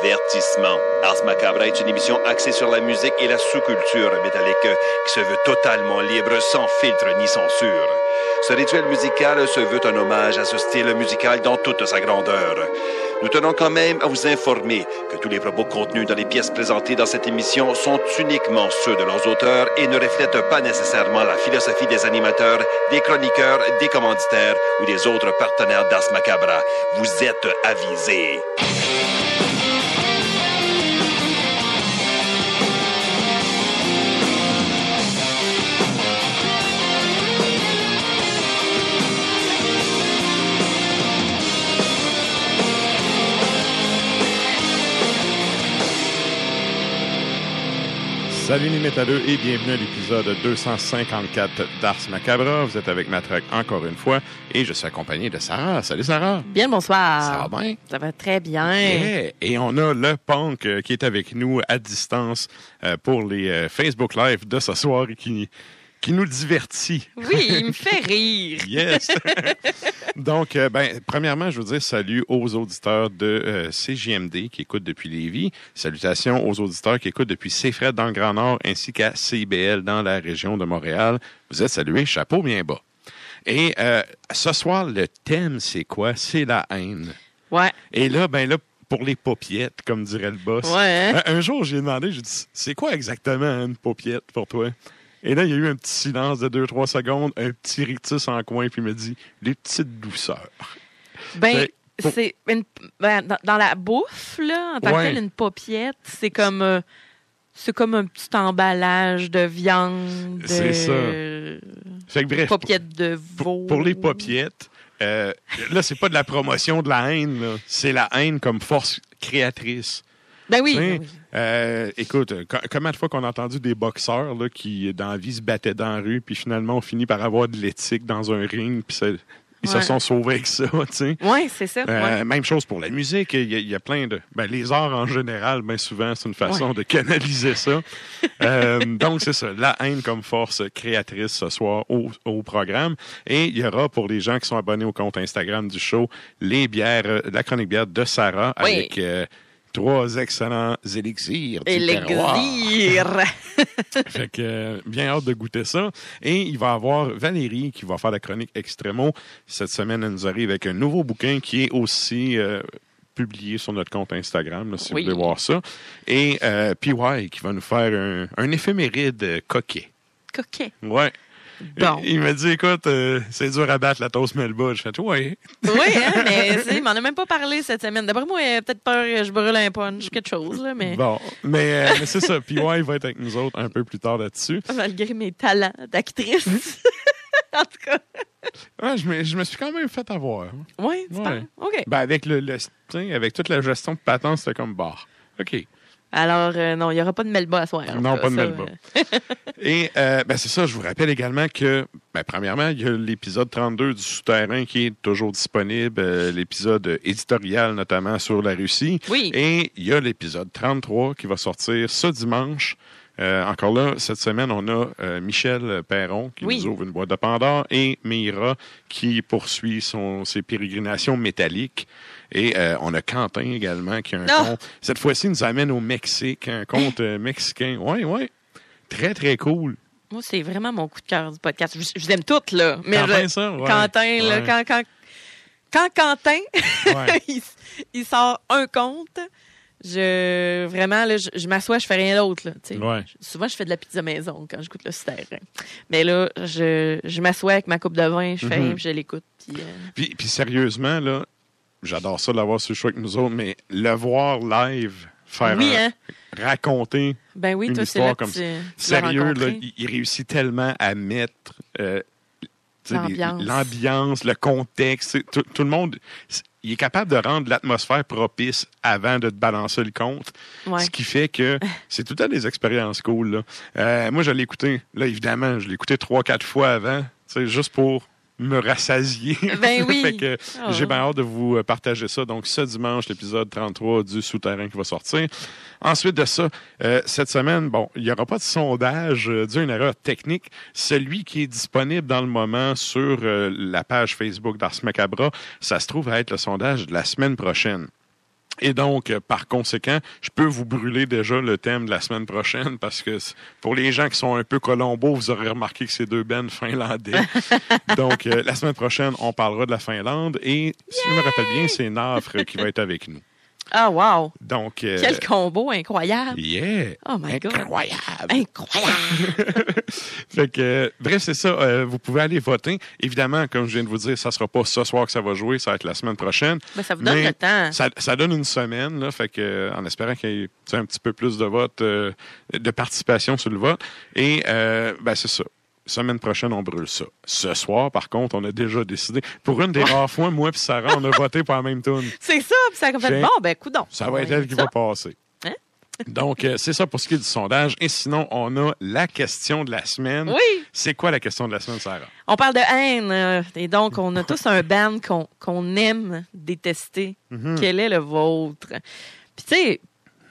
Avertissement. Ars Macabra est une émission axée sur la musique et la sous-culture métallique qui se veut totalement libre, sans filtre ni censure. Ce rituel musical se veut un hommage à ce style musical dans toute sa grandeur. Nous tenons quand même à vous informer que tous les propos contenus dans les pièces présentées dans cette émission sont uniquement ceux de leurs auteurs et ne reflètent pas nécessairement la philosophie des animateurs, des chroniqueurs, des commanditaires ou des autres partenaires d'Ars Macabra. Vous êtes avisés. Salut les métalleux et bienvenue à l'épisode 254 d'Ars Macabra. Vous êtes avec Matraque encore une fois et je suis accompagné de Sarah. Salut Sarah. Bien le bonsoir. Ça va bien? Ça va très bien. Yeah. Et on a le punk qui est avec nous à distance pour les Facebook Live de ce soir et qui nous divertit. Oui, il me fait rire. Yes! Donc, premièrement, je veux dire salut aux auditeurs de CJMD qui écoutent depuis Lévis. Salutations aux auditeurs qui écoutent depuis CFRED dans le Grand Nord ainsi qu'à CIBL dans la région de Montréal. Vous êtes salués, chapeau bien bas. Et ce soir, le thème, c'est quoi? C'est la haine. Ouais. Et là, pour les paupiettes, comme dirait le boss. Ouais. Hein? Un jour, j'ai demandé, j'ai dit, c'est quoi exactement une paupiette pour toi? Et là, il y a eu un petit silence de 2-3 secondes, un petit rictus en coin, puis il me dit « les petites douceurs ». C'est dans la bouffe, là, en tant que telle, une paupiette, c'est comme un petit emballage de viande. C'est ça. Fait que bref, paupiette de veau. Pour les paupiettes, là, c'est pas de la promotion de la haine, là. C'est la haine comme force créatrice. Ben oui. Écoute, combien de fois qu'on a entendu des boxeurs là, qui, dans la vie, se battaient dans la rue, puis finalement, ont fini par avoir de l'éthique dans un ring, puis ils se sont sauvés avec ça, tu sais. Oui, c'est ça. Même chose pour la musique. Il y a plein de... les arts, en général, bien souvent, c'est une façon de canaliser ça. Donc, c'est ça. La haine comme force créatrice ce soir au programme. Et il y aura, pour les gens qui sont abonnés au compte Instagram du show, les bières, la chronique bière de Sarah avec... 3 excellents élixirs du terroir. Fait que bien hâte de goûter ça. Et il va y avoir Valérie qui va faire la chronique Extremo. Cette semaine, elle nous arrive avec un nouveau bouquin qui est aussi publié sur notre compte Instagram, là, si vous voulez voir ça. Et PY qui va nous faire un éphéméride coquet. Coquet? Ouais. Bon. Il m'a dit, écoute, c'est dur à battre la toast Melba. Je fais, ouais. Oui, hein, mais il m'en a même pas parlé cette semaine. D'après moi, il a peut-être peur que je brûle un punch, quelque chose. Là, mais... Bon, mais c'est ça. PY va être avec nous autres un peu plus tard là-dessus. Malgré mes talents d'actrice. En tout cas. Ouais, je me suis quand même fait avoir. Oui, tu parles? OK. Avec avec toute la gestion de patente, c'était comme barre. OK. Alors, non, il n'y aura pas de Melba à soir. Non, pas de Melba. Et c'est ça, je vous rappelle également que, premièrement, il y a l'épisode 32 du Souterrain qui est toujours disponible, l'épisode éditorial notamment sur la Russie. Oui. Et il y a l'épisode 33 qui va sortir ce dimanche. Encore là, cette semaine, on a Michel Perron qui nous ouvre une boîte de Pandore et Meira qui poursuit ses pérégrinations métalliques. Et on a Quentin également qui a un conte. Cette fois-ci, il nous amène au Mexique, un conte mexicain. Oui. Très, très cool. Moi, c'est vraiment mon coup de cœur du podcast. Je vous aime toutes, là. Mais Quentin, là, quand Quentin, il sort un conte, vraiment, là, je m'assois, je fais rien d'autre. Là, souvent, je fais de la pizza maison quand j'écoute le Souterrain. Mais là, je m'assois avec ma coupe de vin, je fais puis je l'écoute. Puis sérieusement, là, j'adore ça de l'avoir sur le show avec nous autres, mais le voir live, faire raconter une histoire comme ça. Sérieux, là, il réussit tellement à mettre l'ambiance, le contexte. Tout le monde, il est capable de rendre l'atmosphère propice avant de te balancer le compte. Ce qui fait que c'est tout le temps des expériences cool. Là. Moi, je l'ai écouté. Là, évidemment, je l'ai écouté 3-4 fois avant, juste pour me rassasier. Ben oui. Fait que j'ai bien hâte de vous partager ça. Donc, ce dimanche, l'épisode 33 du Souterrain qui va sortir. Ensuite de ça, cette semaine, il n'y aura pas de sondage dû à une erreur technique. Celui qui est disponible dans le moment sur la page Facebook d'Ars Macabra, ça se trouve à être le sondage de la semaine prochaine. Et donc, par conséquent, je peux vous brûler déjà le thème de la semaine prochaine parce que pour les gens qui sont un peu Colombo, vous aurez remarqué que c'est 2 bands finlandais. Donc, la semaine prochaine, on parlera de la Finlande et, si je me rappelle bien, c'est Nafre qui va être avec nous. Ah, wow! Donc, quel combo incroyable! Yeah! Oh my God! Incroyable! Fait que, bref, c'est ça. Vous pouvez aller voter. Évidemment, comme je viens de vous dire, ça sera pas ce soir que ça va jouer, ça va être la semaine prochaine. Ben, ça vous donne le temps. Ça donne une semaine, là. Fait que, en espérant qu'il y ait un petit peu plus de vote, de participation sur le vote. Et, ben, c'est ça. Semaine prochaine, on brûle ça. Ce soir, par contre, on a déjà décidé. Pour une des rares fois, moi et Sarah, on a voté pour la même tune. C'est ça, puis ça a fait bon, ben, coudonc. Ça va être elle qui va passer. Hein? Donc, c'est ça pour ce qui est du sondage. Et sinon, on a la question de la semaine. Oui. C'est quoi la question de la semaine, Sarah? On parle de haine. Et donc, on a tous un band qu'on aime détester. Mm-hmm. Quel est le vôtre? Puis, tu sais,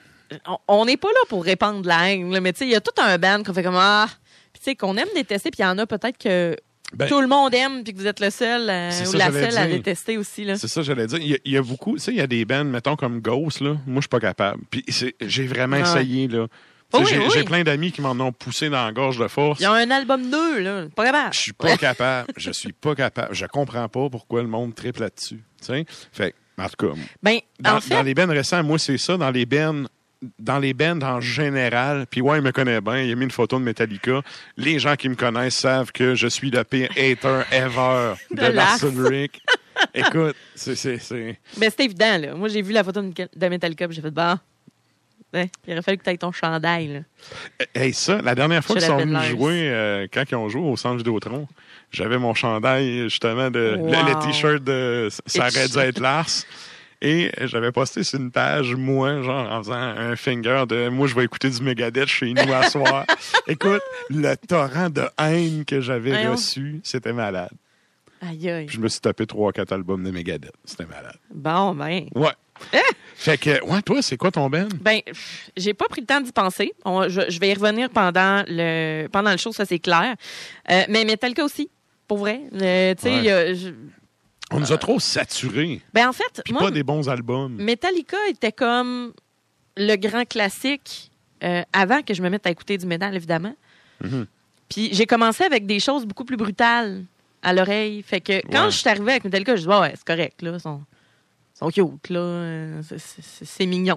on n'est pas là pour répandre la haine, là, mais tu sais, il y a tout un band qu'on fait comme Puis, tu sais, qu'on aime détester, puis il y en a peut-être que tout le monde aime, puis que vous êtes le seul ou la seule à détester aussi. Là. C'est ça, j'allais dire. Il y a beaucoup, tu sais, il y a des bands, mettons, comme Ghost, là. Moi, je suis pas capable. Puis, j'ai vraiment essayé, là. J'ai plein d'amis qui m'en ont poussé dans la gorge de force. Ils ont un album 2, là. Pas capable. Je suis pas capable. Je suis pas capable. Je comprends pas pourquoi le monde triple là-dessus. Tu sais? Fait en tout cas, dans les bands récents, moi, c'est ça. Dans les bands en général, puis ouais, il me connaît bien, il a mis une photo de Metallica. Les gens qui me connaissent savent que je suis le pire hater ever de Lars Ulrich. Écoute, c'est... Mais c'est évident, là. Moi, j'ai vu la photo de Metallica, puis j'ai fait, il aurait fallu que tu aies ton chandail, là. Hey, ça, la dernière fois qu'ils sont venus jouer, quand ils ont joué au Centre Vidéotron, j'avais mon chandail, justement, le T-shirt de Ça aurait dû être Lars. Et j'avais posté sur une page, moi, genre, en faisant un finger de « Moi, je vais écouter du Megadeth chez nous à soir. » Écoute, le torrent de haine que j'avais reçu, c'était malade. Aïe, aïe. Puis je me suis tapé 3-4 albums de Megadeth. C'était malade. Bon, ben. Ouais. Fait que, ouais, toi, c'est quoi ton band? Ben, j'ai pas pris le temps d'y penser. Je vais y revenir pendant le show, ça c'est clair. Mais Metallica aussi, pour vrai. Tu sais, on nous a trop saturés. Ben en fait, puis moi, pas des bons albums. Metallica était comme le grand classique avant que je me mette à écouter du métal, évidemment. Mm-hmm. Puis j'ai commencé avec des choses beaucoup plus brutales à l'oreille. Fait que quand je suis arrivée avec Metallica, je dis ouais, c'est correct, là. Ils sont cute, là. C'est mignon.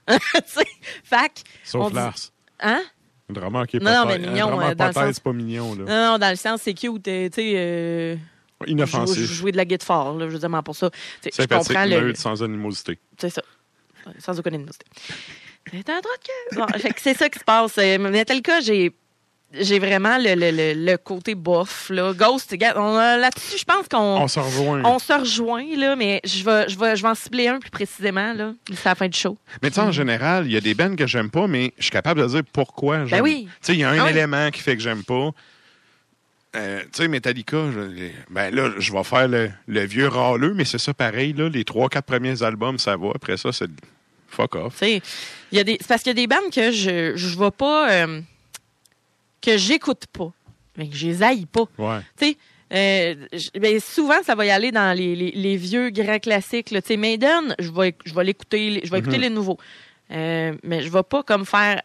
Fac. Sauf Lars. Hein? Un drummer qui est pas mais mignon. Dans le sens... c'est pas mignon, là. Non, dans le sens, c'est cute. Tu sais. Inoffensif. Jouer de la guitare, là, justement pour ça. Sympathique, je comprends neutre, sans animosité. C'est ça. Sans aucune animosité. C'est un droit de cœur. Bon, c'est ça qui se passe. Metallica, j'ai vraiment le côté bof. Là. Ghost, là-dessus, je pense qu'on se rejoint. On se rejoint, là, mais je vais en cibler un plus précisément. Là. C'est la fin du show. Mais tu sais, en général, il y a des bands que j'aime pas, mais je suis capable de dire pourquoi j'aime. Ben oui. Tu sais, il y a un élément qui fait que j'aime pas. Tu sais, Metallica, là, je vais faire le vieux râleux, mais c'est ça pareil, là. Les 3-4 premiers albums, ça va. Après ça, c'est fuck off. Tu sais, c'est parce qu'il y a des bandes que je vais pas... que j'écoute pas, mais que je les haïs pas. Ouais. Tu sais, souvent, ça va y aller dans les vieux grands classiques. Tu sais, Maiden, je vais l'écouter, je vais écouter les nouveaux. Mais je vais pas comme faire...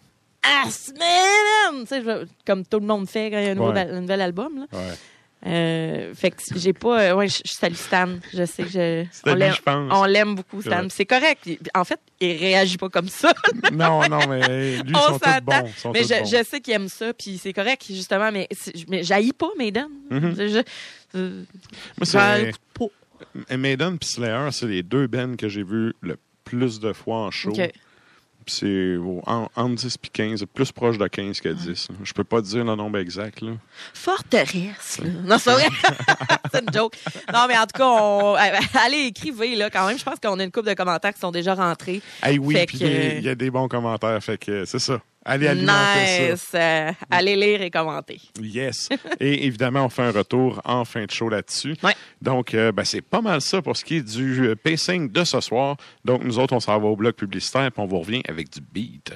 Maiden! Tu sais, comme tout le monde fait quand il y a un nouvel album. Là. Ouais. Fait que j'ai pas... je salue Stan. Je sais que on l'aime beaucoup, Stan. C'est correct. En fait, il réagit pas comme ça. non, mais lui, ils sont tous bons. Mais je sais qu'il aime ça, puis c'est correct, justement, mais j'haïs pas Maiden. Mm-hmm. Moi, c'est... Maiden et Slayer, c'est les 2 bands que j'ai vus le plus de fois en show. Okay. C'est entre 10 et 15, plus proche de 15 que 10. Je peux pas te dire le nombre exact. Là. Forteresse. Là. Non, c'est vrai. C'est une joke. Non, mais en tout cas, allez, écrivez, là, quand même. Je pense qu'on a une couple de commentaires qui sont déjà rentrés. Hey, oui, puis il y a des bons commentaires. Fait que c'est ça. Allez alimenter ça. Allez lire et commenter. Yes. Et évidemment, on fait un retour en fin de show là-dessus. Ouais. Donc, c'est pas mal ça pour ce qui est du pacing de ce soir. Donc, nous autres, on s'en va au bloc publicitaire puis on vous revient avec du beat.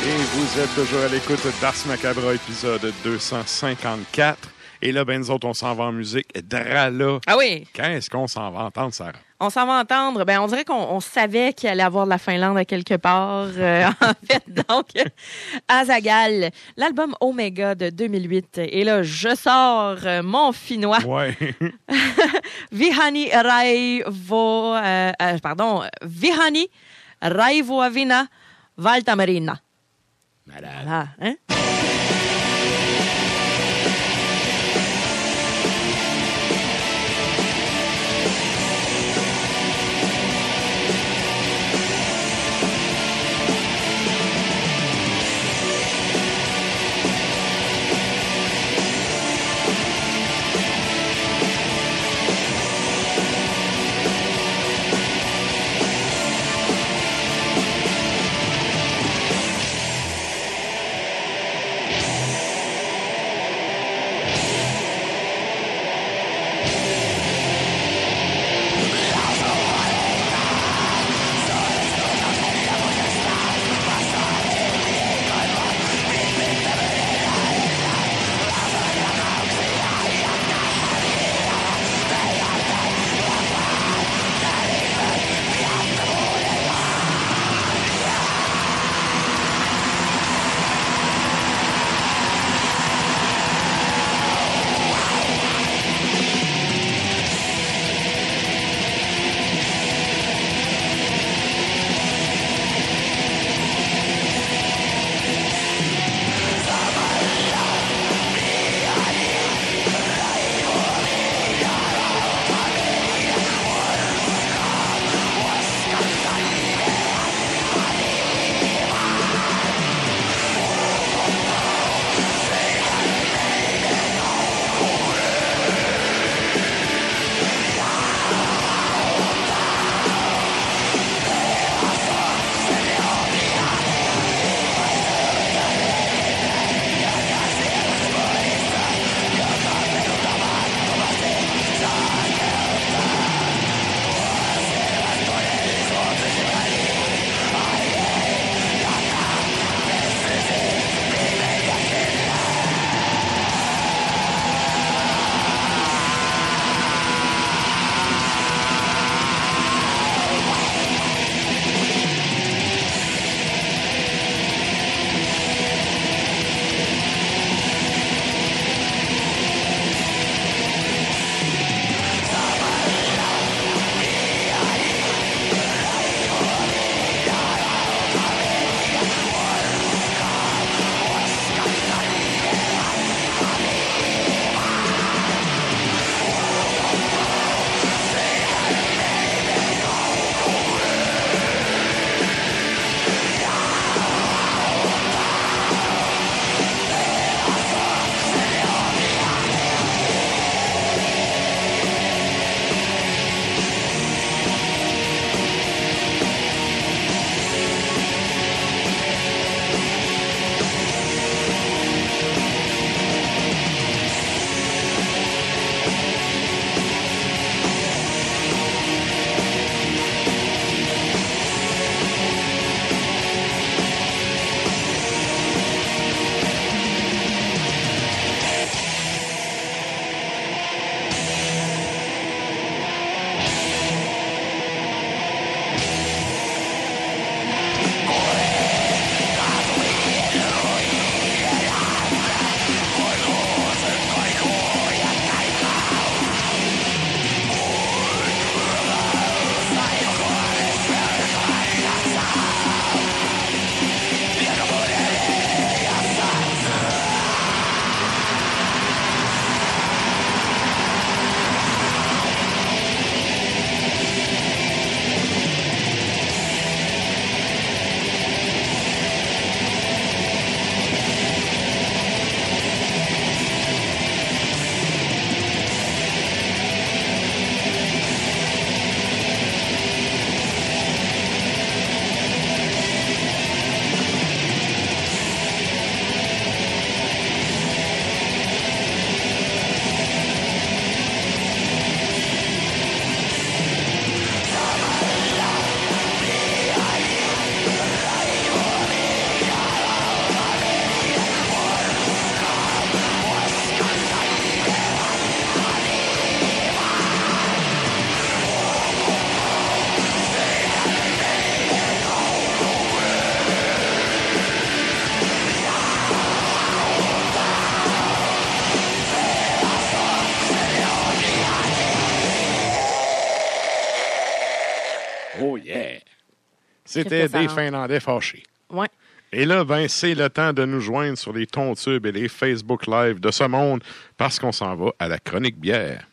Et vous êtes toujours à l'écoute d'Ars Macabra, épisode 254. Et là, ben, nous autres, on s'en va en musique. Drala. Ah oui? Qu'est-ce qu'on s'en va entendre, Sarah? On s'en va entendre. Ben, on dirait qu'on savait qu'il allait avoir de la Finlande à quelque part. En fait, donc, Azaghal, l'album Omega de 2008. Et là, je sors mon finnois. Ouais. Vihani Raivoavina Valtamarina. Voilà, hein? C'était des Finlandais fâchés. Ouais. Et là, ben, c'est le temps de nous joindre sur les Tontubes et les Facebook Live de ce monde parce qu'on s'en va à la chronique bière.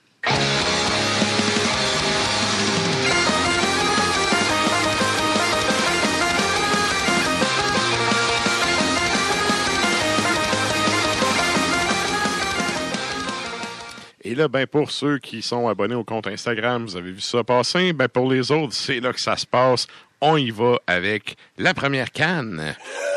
Et là, ben, pour ceux qui sont abonnés au compte Instagram, vous avez vu ça passer. Ben, pour les autres, c'est là que ça se passe. On y va avec la première canne.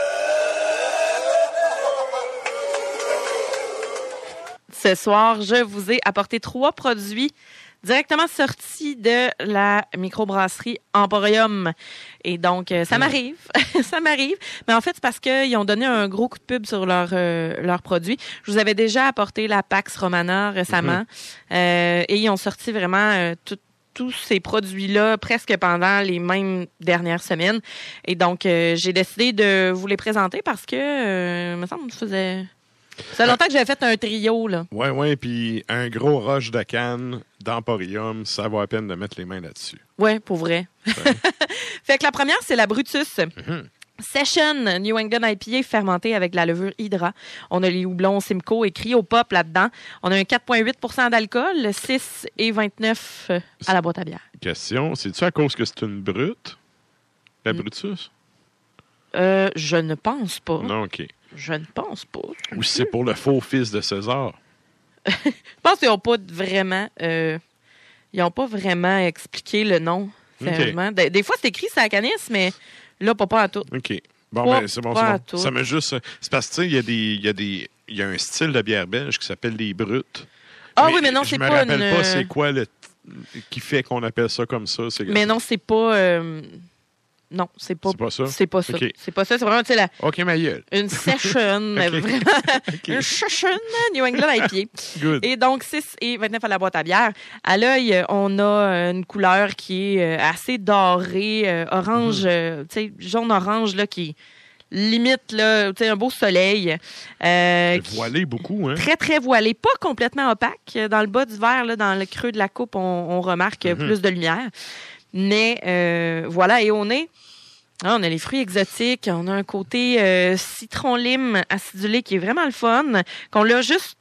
Ce soir, je vous ai apporté 3 produits directement sortis de la microbrasserie Emporium. Et donc, ça m'arrive. Ça m'arrive. Mais en fait, c'est parce qu'ils ont donné un gros coup de pub sur leurs produits. Je vous avais déjà apporté la Pax Romana récemment. Et ils ont sorti vraiment tous ces produits-là presque pendant les mêmes dernières semaines. Et donc, j'ai décidé de vous les présenter parce que, il me semble que ça fait longtemps que j'avais fait un trio, là. Oui, puis un gros rush de canne d'Emporium, ça vaut la peine de mettre les mains là-dessus. Oui, pour vrai. Ouais. Fait que la première, c'est la Brutus. Session New England IPA fermentée avec de la levure Hydra. On a les houblons Simcoe et Cryopop là-dedans. On a un 4,8 d'alcool, 6,29 à la boîte à bière. Question, c'est-tu à cause que c'est une brute, la Brutus? Je ne pense pas. Non, OK. Je ne pense pas. Ou si c'est pour le faux fils de César? Je pense qu'ils n'ont pas vraiment... ils n'ont pas vraiment expliqué le nom. Okay. Des fois, c'est écrit sur la canisse, mais là, pas à tout. OK. Bon, ben, c'est bon. Ça m'a juste... C'est parce que, tu sais, il y a un style de bière belge qui s'appelle les brutes. Ah oui, mais non, c'est pas Je me rappelle pas c'est quoi qui fait qu'on appelle ça comme ça. Mais non, c'est pas... Non, c'est pas ça. C'est pas ça. Okay. C'est pas ça. C'est vraiment, tu sais, OK, ma gueule. Une session, vraiment. Une session New England IPA. Good. Et donc, 6,29 à la boîte à bière. À l'œil, on a une couleur qui est assez dorée, orange, tu sais, jaune-orange, là, qui limite, là, tu sais, un beau soleil. Voilé beaucoup, hein? Très, très voilé. Pas complètement opaque. Dans le bas du verre, là, dans le creux de la coupe, on remarque plus de lumière. Mais voilà, et on a les fruits exotiques, on a un côté citron-lime acidulé qui est vraiment le fun, qu'on l'a juste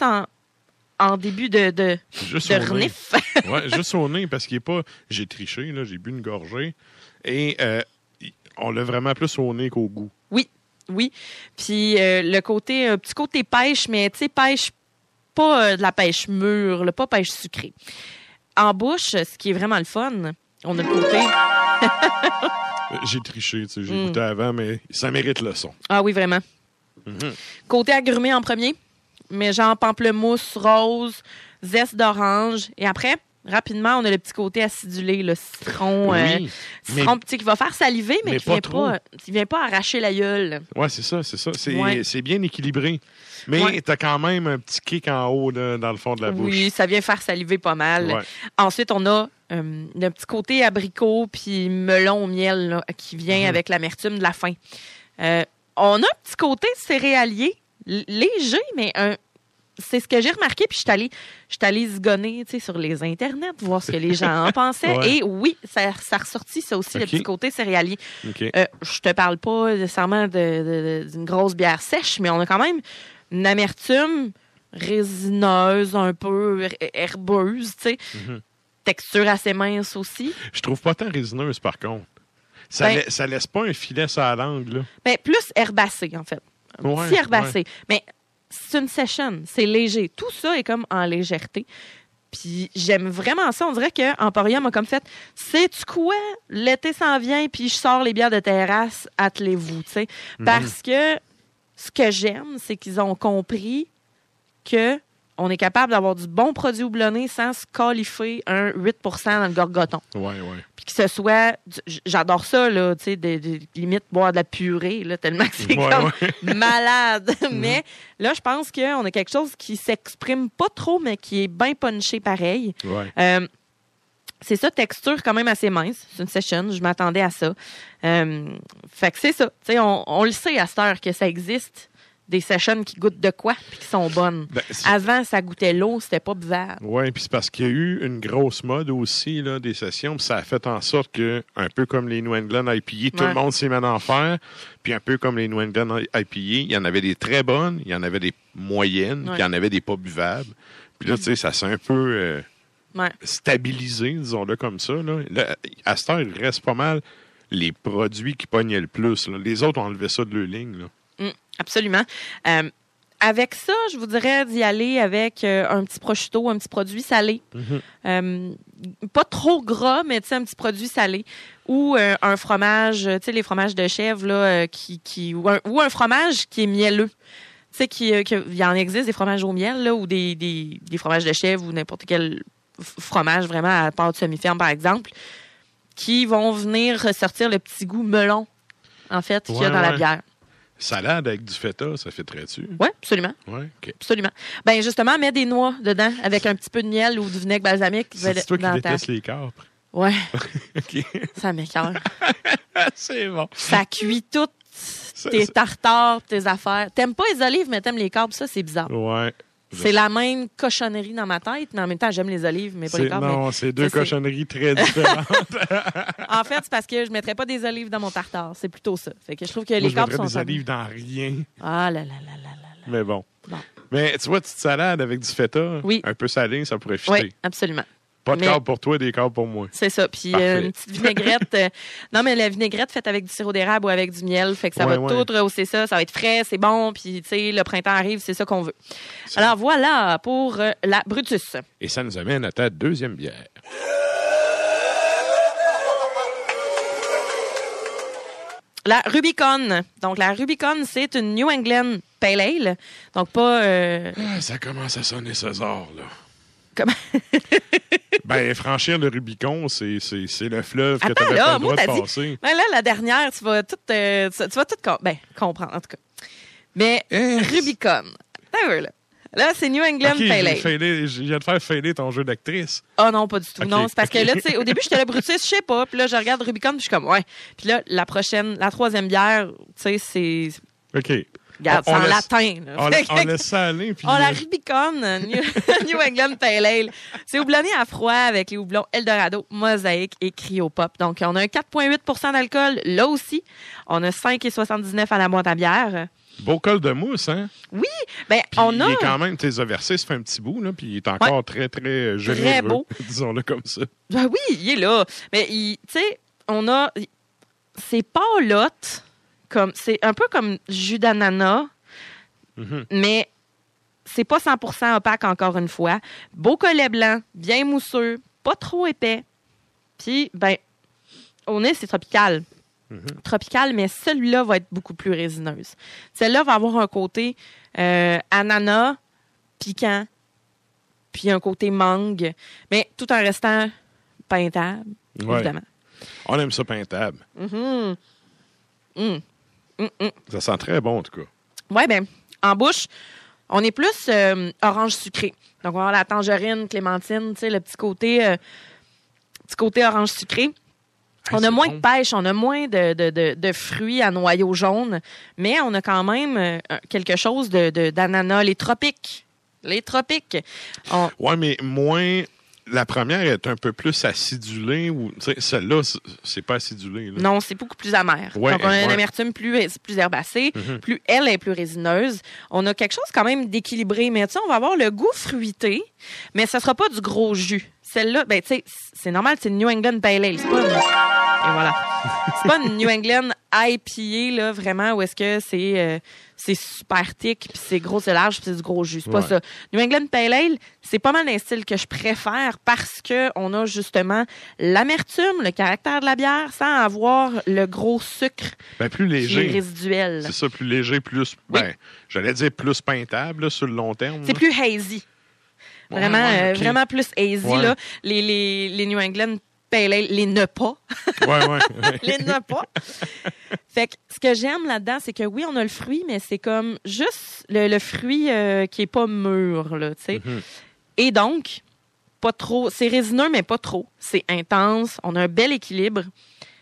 en début de renif. Oui, juste au nez, parce qu'il n'est pas... J'ai triché, là, j'ai bu une gorgée, et on l'a vraiment plus au nez qu'au goût. Oui. Puis le côté, un petit côté pêche, mais tu sais, pêche, pas de la pêche mûre, là, pas pêche sucrée. En bouche, ce qui est vraiment le fun... On a le côté... J'ai triché, tu sais, j'ai goûté avant, mais ça mérite le son. Ah oui, vraiment. Côté agrumé en premier, mais genre pamplemousse, rose, zeste d'orange. Et après, rapidement, on a le petit côté acidulé, le citron. Citron petit qui va faire saliver, mais qui ne vient pas arracher la gueule. Oui, c'est ça. C'est bien équilibré. Mais t'as quand même un petit kick en haut là, dans le fond de la bouche. Oui, ça vient faire saliver pas mal. Ouais. Ensuite, on a un petit côté abricot puis melon au miel là, qui vient avec l'amertume de la fin. On a un petit côté céréalier, léger, mais c'est ce que j'ai remarqué. Puis je suis allée zigonner sur les internets, voir ce que les gens en pensaient. Ouais. Et oui, ça ressortit ça aussi, le petit côté céréalier. Okay. Je te parle pas nécessairement d'une grosse bière sèche, mais on a quand même une amertume résineuse, un peu herbeuse, tu sais. Texture assez mince aussi. Je trouve pas tant résineuse, par contre. Ça laisse pas un filet sur la langue, là. Ben, plus herbacé, en fait. Un petit herbacé. Mais c'est une session, c'est léger. Tout ça est comme en légèreté. Puis j'aime vraiment ça. On dirait qu'Emporium a comme fait, sais-tu quoi? L'été s'en vient, puis je sors les bières de terrasse, attelez-vous, tu sais. Parce que ce que j'aime, c'est qu'ils ont compris que on est capable d'avoir du bon produit houblonné sans se qualifier un 8 dans le gorgoton. Oui. Puis que ce soit... J'adore ça, là, tu sais, limite boire de la purée, là, tellement que c'est malade. Mais là, je pense qu'on a quelque chose qui s'exprime pas trop, mais qui est bien punché pareil. Ouais. C'est ça, texture quand même assez mince. C'est une session, je m'attendais à ça. Fait que c'est ça. Tu sais, on le sait à cette heure que ça existe. des sessions qui goûtent de quoi puis qui sont bonnes. Avant, ça goûtait l'eau, c'était pas buvable. Oui, puis c'est parce qu'il y a eu une grosse mode aussi là, des sessions, puis ça a fait en sorte que, un peu comme les New England IPA, tout le monde s'est mis à en faire, puis un peu comme les New England IPA, il y en avait des très bonnes, il y en avait des moyennes, puis il y en avait des pas buvables. Puis là, tu sais, ça s'est un peu stabilisé, disons-le comme ça. Là, à cette heure, il reste pas mal les produits qui pognaient le plus. Là. Les autres ont enlevé ça de leur ligne, là. Absolument. Avec ça, je vous dirais d'y aller avec un petit prosciutto, un petit produit salé. Pas trop gras, mais un petit produit salé. Ou un fromage, tu sais, les fromages de chèvre, là, ou un fromage qui est mielleux. Tu sais, il y en existe des fromages au miel, là, ou des fromages de chèvre, ou n'importe quel fromage vraiment à pâte semi-ferme, par exemple, qui vont venir ressortir le petit goût melon, en fait, qu'il y a dans la bière. Salade avec du feta, ça fait très dessus. Oui, absolument. Oui, OK. Absolument. Ben justement, mets des noix dedans avec un petit peu de miel ou du vinaigre balsamique. C'est toi qui détestes les capres. Oui. OK. Ça m'écoeure. C'est bon. Ça cuit toutes tes tartares, tes affaires. T'aimes pas les olives, mais t'aimes les capres. Ça, c'est bizarre. Ouais. C'est la même cochonnerie dans ma tête, mais en même temps, j'aime les olives, mais pas les capres. Non, c'est deux cochonneries très différentes. En fait, c'est parce que je ne mettrais pas des olives dans mon tartare. C'est plutôt ça. Fait que je trouve que les capres sont... Je mettrais des olives dans rien. Ah là là là là là. Mais bon. Mais tu vois, petite salade avec du feta, un peu salé, ça pourrait fitter. Oui, absolument. Pas de câble pour toi, des câbles pour moi. C'est ça. Puis une petite vinaigrette. Non, mais la vinaigrette faite avec du sirop d'érable ou avec du miel, fait que ça va tout rehausser ça. Ça va être frais, c'est bon. Puis, tu sais, le printemps arrive, c'est ça qu'on veut. Alors, voilà pour la Brutus. Et ça nous amène à ta deuxième bière. La Rubicon. Donc, la Rubicon, c'est une New England Pale Ale. Donc, pas... ça commence à sonner César, là. Comment? Ben, franchir le Rubicon, c'est le fleuve que tu n'avais pas le droit de passer. Ben là, la dernière, tu vas tout comprendre, en tout cas. Mais Rubicon, là, c'est New England Pale Ale. Je viens de faire failer ton jeu d'actrice. Ah non, pas du tout. Okay. Non, c'est parce que là, tu sais, au début, j'étais le Brutus, je sais pas. Puis là, je regarde Rubicon, puis je suis comme, ouais. Puis là, la troisième bière, tu sais, c'est... OK. Regarde, c'est en latin. On laisse ça aller. Puis la Rubicon, New England Pale Ale. C'est houblonné à froid avec les houblons Eldorado, Mosaïque et Cryopop. Donc, on a un 4,8 d'alcool. Là aussi, on a 5,79 à la boîte à bière. Beau col de mousse, hein? Oui. Ben, puis on a... Il est quand même, tu sais, versé, ça fait un petit bout, là, puis il est encore très, très généreux. Très beau. Disons-le comme ça. Ben oui, il est là. Mais, tu sais, on a... C'est pâlotte. C'est un peu comme jus d'ananas, mais c'est pas 100% opaque encore une fois. Beau collet blanc, bien mousseux, pas trop épais. Puis, ben, au nez, c'est tropical. Tropical, mais celui-là va être beaucoup plus résineuse. Celle-là va avoir un côté ananas, piquant, puis un côté mangue, mais tout en restant peintable, évidemment. On aime ça peintable. Ça sent très bon, en tout cas. Oui, bien, en bouche, on est plus orange sucré. Donc, on va avoir la tangerine, clémentine, tu sais, le petit côté orange sucré. On a moins de pêche, on a moins de fruits à noyau jaune, mais on a quand même quelque chose d'ananas, les tropiques. Les tropiques. Oui, mais moins... La première est un peu plus acidulée. Celle-là, c'est pas acidulé. Là. Non, c'est beaucoup plus amer. Ouais, donc, on a une amertume plus herbacée. Plus elle est plus résineuse. On a quelque chose quand même d'équilibré. Mais tu sais, on va avoir le goût fruité, mais ça sera pas du gros jus. Celle-là, ben tu sais, c'est normal, c'est une New England Pale Ale. C'est pas une... Et voilà. C'est pas une New England IPA, là, vraiment, où est-ce que c'est super thick, puis c'est gros, c'est large, puis c'est du gros jus. C'est pas ça. New England Pale Ale, c'est pas mal un style que je préfère parce que on a justement l'amertume, le caractère de la bière, sans avoir le gros sucre plus léger. Qui est résiduel. C'est ça, plus léger, plus... Oui. J'allais dire plus peintable, là, sur le long terme. C'est plus hazy. Vraiment, vraiment plus hazy, là. Les New England Pale Ale, les ne pas. Les ne pas. Fait que ce que j'aime là-dedans, c'est que oui, on a le fruit, mais c'est comme juste le fruit qui est pas mûr, là, tu sais. Et donc, pas trop. C'est résineux, mais pas trop. C'est intense. On a un bel équilibre.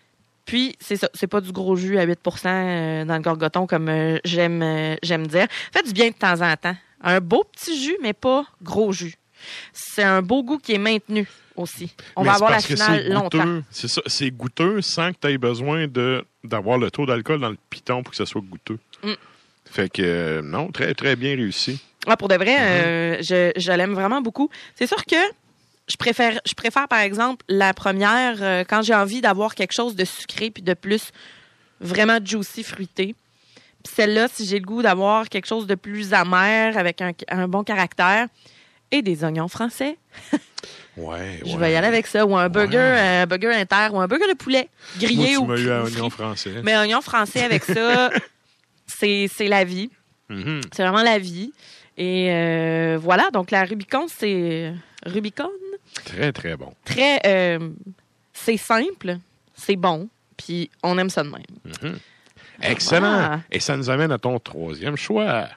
Puis, c'est ça. C'est pas du gros jus à 8 % dans le gorgoton, comme j'aime dire. Faites du bien de temps en temps. Un beau petit jus, mais pas gros jus. C'est un beau goût qui est maintenu aussi. On va avoir la finale longtemps. C'est ça. C'est goûteux sans que tu aies besoin d'avoir le taux d'alcool dans le piton pour que ce soit goûteux. Fait que, non, très, très bien réussi. Ah, pour de vrai, je l'aime vraiment beaucoup. C'est sûr que je préfère, par exemple, la première quand j'ai envie d'avoir quelque chose de sucré puis de plus vraiment juicy, fruité. Puis celle-là, si j'ai le goût d'avoir quelque chose de plus amer avec un bon caractère et des oignons français. Je vais y aller avec ça. Ou un burger inter ou un burger de poulet grillé. Moi, tu m'as eu un oignon français. Mais oignon français avec ça, c'est la vie. Mm-hmm. C'est vraiment la vie. Et voilà, donc la Rubicon, c'est... Rubicon? Très, très bon. C'est simple, c'est bon, puis on aime ça de même. Mm-hmm. Excellent. Ah. Et ça nous amène à ton troisième choix.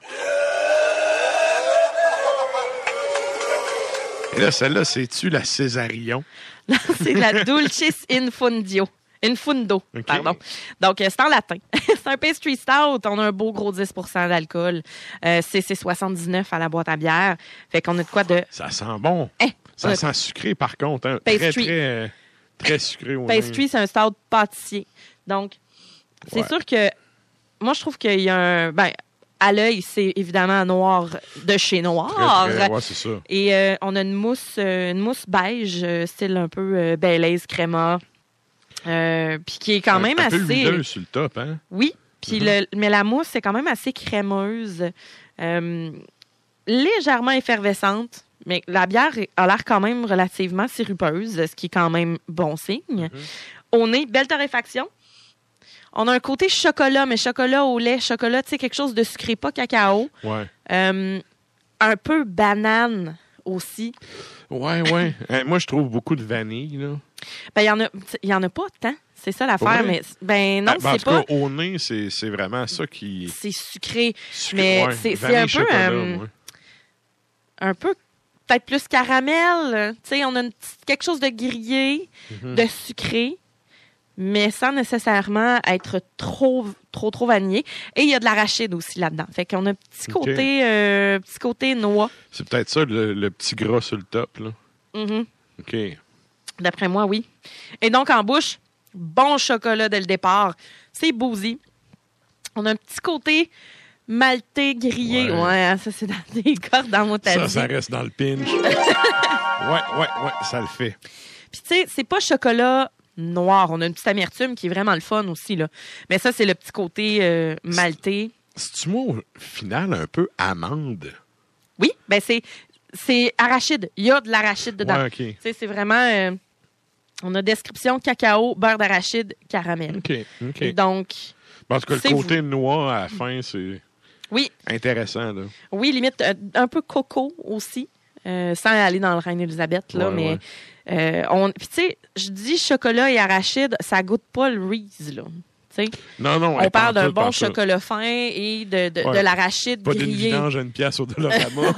Et là, celle-là, c'est-tu la Césarion? Non, c'est la Dulcis Infundo. Okay. Pardon. Donc, c'est en latin. C'est un pastry stout. On a un beau gros 10 % d'alcool. C'est 79 à la boîte à bière. Fait qu'on a de quoi de... Ça sent bon. Ça sent sucré, par contre. Hein? Pastry. Très, très sucré. Pastry, c'est un stout pâtissier. Donc, c'est sûr que... Moi, je trouve qu'il y a un... À l'œil, c'est évidemment noir de chez Noir. Ouais, c'est ça. Et on a une mousse beige, style un peu Baileys Créma. Puis qui est quand même un assez... peu huileux sur le top, hein? Oui, puis mais la mousse, c'est quand même assez crémeuse. Légèrement effervescente, mais la bière a l'air quand même relativement sirupeuse, ce qui est quand même bon signe. Au nez, belle torréfaction. On a un côté chocolat, mais chocolat au lait, chocolat, tu sais, quelque chose de sucré, pas cacao. Ouais. Un peu banane aussi. Ouais. Moi, je trouve beaucoup de vanille, là. Il y en a pas tant. C'est ça l'affaire, mais non, c'est pas... En tout cas, au nez, c'est vraiment ça qui... C'est sucré. Mais c'est un peu... un peu peut-être plus caramel. Tu sais, on a quelque chose de grillé, de sucré, mais sans nécessairement être trop vanillé. Et il y a de l'arachide aussi là-dedans. Fait qu'on a un petit côté noix. C'est peut-être ça, le petit gras sur le top, là. OK. D'après moi, oui. Et donc, en bouche, bon chocolat dès le départ. C'est boozy. On a un petit côté maltais grillé. Ouais, ça, c'est dans des cordes dans mon tablier. Ça reste dans le pinch. ouais, ça le fait. Puis, tu sais, c'est pas chocolat noir. On a une petite amertume qui est vraiment le fun aussi, là. Mais ça, c'est le petit côté maltais. C'est-tu moi, au final, un peu amande? Oui, c'est arachide. Il y a de l'arachide dedans. Ouais, OK. Tu sais, c'est vraiment... on a description cacao, beurre d'arachide, caramel. OK. Et donc... En tout cas, le côté noix à la fin, c'est intéressant, là. Oui, limite un peu coco aussi, sans aller dans le Reine-Élisabeth, là, mais... Puis, tu sais, je dis chocolat et arachide, ça goûte pas le Reese, là. T'sais, non. On parle d'un bon chocolat fin et de l'arachide grillé. Pas d'une vidange à une pièce au Dolorama.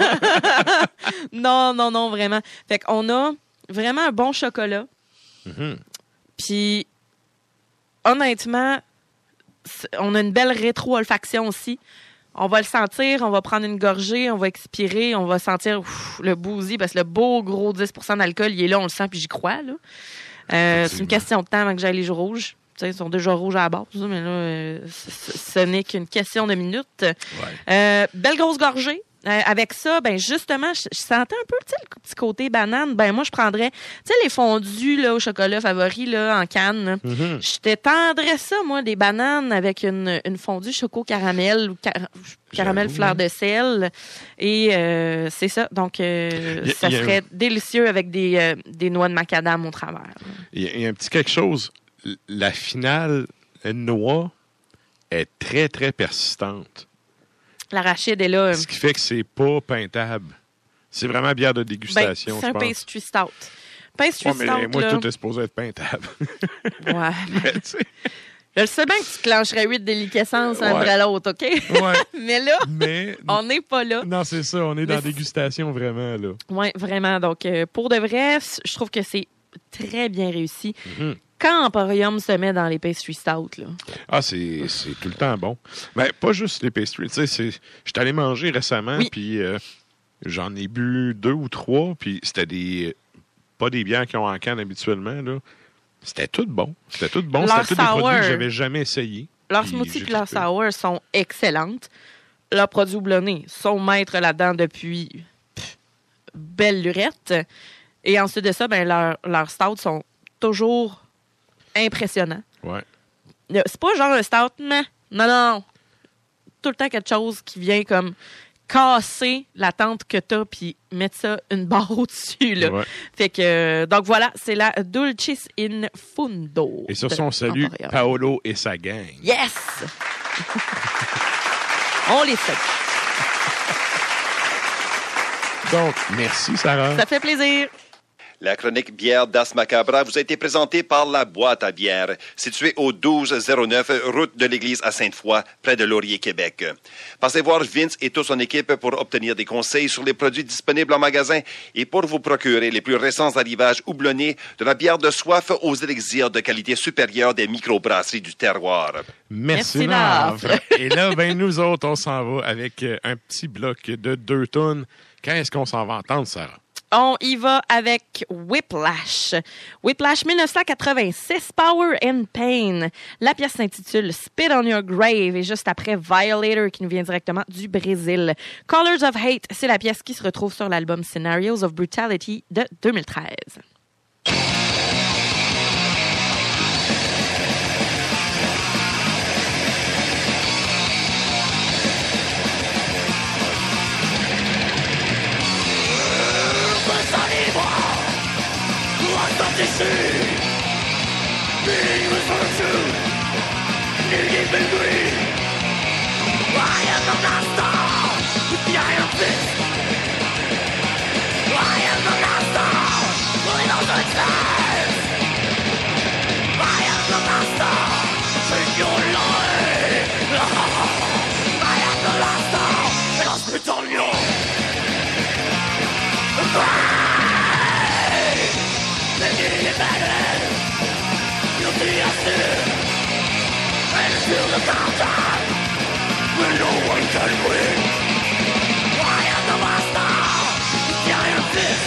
Non, vraiment. Fait qu'on a vraiment un bon chocolat. Puis, honnêtement, on a une belle rétro-olfaction aussi. On va le sentir, on va prendre une gorgée, on va expirer, on va sentir le boozy, parce que le beau gros 10 % d'alcool, il est là, on le sent, puis j'y crois, là. C'est une question de temps avant que j'aille les joues rouges. T'sais, ils sont déjà rouges à la base, mais là, ce n'est qu'une question de minutes. Belle grosse gorgée. Avec ça, justement, je sentais un peu, le petit côté banane. Moi, je prendrais, les fondus là, au chocolat favori là, en canne. Je t'étendrais ça, moi, des bananes avec une fondue choco-caramel ou caramel fleur de sel. Et c'est ça. Donc, ça serait délicieux avec des noix de macadam au travers. Il y a un petit quelque chose. La finale noix est très, très persistante. L'arachide est là. Ce qui fait que c'est pas peintable. C'est vraiment bière de dégustation, c'est un pastry stout. Pastry stout, moi, là... tout est supposé être peintable. Ouais. Mais, je sais bien que tu clencherais 8 déliquescences un après l'autre, OK? Ouais. Mais là, on n'est pas là. Non, c'est ça. On est dans la dégustation, vraiment, là. Oui, vraiment. Donc, pour de vrai, je trouve que c'est très bien réussi. quand Emporium se met dans les pastry stout, là. Ah, c'est tout le temps bon. Mais pas juste les pastries. Tu sais, je suis allé manger récemment, puis j'en ai bu 2 ou 3, puis c'était pas des bières qu'ils ont en canne habituellement, là. C'était tout bon. C'était tout bon. C'était tous des produits que j'avais jamais essayés. Leurs smoothies et leurs sour sont excellentes. Leurs produits houblonnés sont maîtres là-dedans depuis belle lurette. Et ensuite de ça, leurs stouts sont toujours impressionnants. Ouais. C'est pas genre un stout, mais non. Tout le temps quelque chose qui vient comme casser l'attente que t'as puis mettre ça une barre au-dessus, là. Ouais. Fait que, donc voilà, c'est la Dulcis in Fundo. Et sur son salut, Paolo et sa gang. Yes! On les salue. Donc, merci, Sarah. Ça fait plaisir. La chronique bière d'As Macabra vous a été présentée par La Boîte à bière, située au 1209 route de l'Église à Sainte-Foy, près de Laurier, Québec. Passez voir Vince et toute son équipe pour obtenir des conseils sur les produits disponibles en magasin et pour vous procurer les plus récents arrivages houblonnés de la bière de soif aux élixirs de qualité supérieure des microbrasseries du terroir. Merci, Navre. Et là, nous autres, on s'en va avec un petit bloc de 2 tonnes. Quand est-ce qu'on s'en va entendre, Sarah? On y va avec Whiplash. Whiplash 1986, Power and Pain. La pièce s'intitule Spit on Your Grave et juste après Violator qui nous vient directement du Brésil. Colors of Hate, c'est la pièce qui se retrouve sur l'album Scenarios of Brutality de 2013. Meaningless virtue, deep and green. I am the master with the iron fist. I am the master, willing all the exist. I am the master, take your life. I am the master, and I'll spit on you. Making it better. Guilty of sin, and feel the countdown when no one can win. I am the master, the iron fist.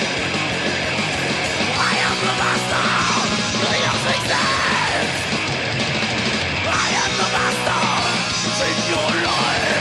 I am the master, the else exists. I am the master, take your life.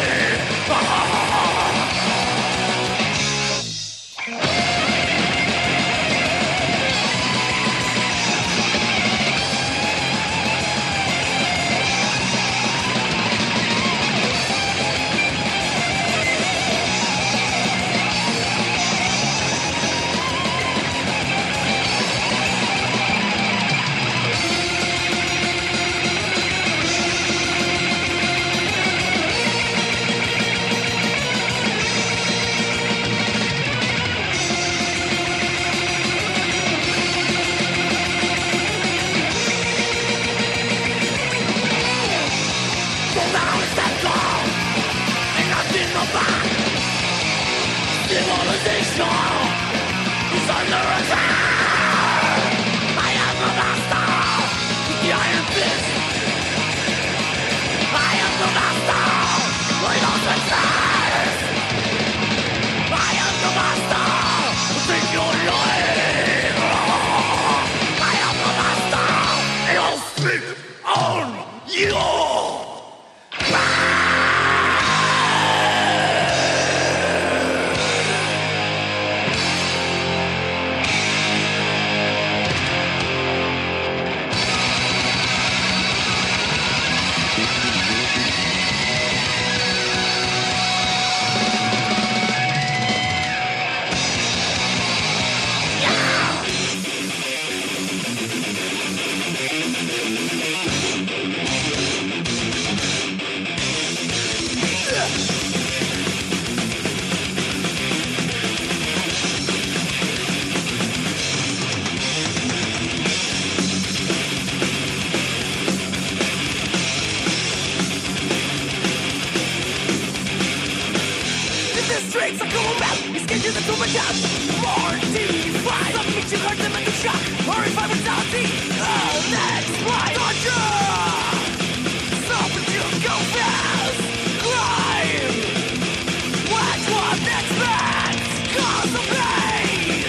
streets, I go around, escaping the tumor down. Mortified, some makes you hurt them at the shock. Horrified brutality, that's why torture. Stop and you go fast. Crime, watch what expects. Cause of pain.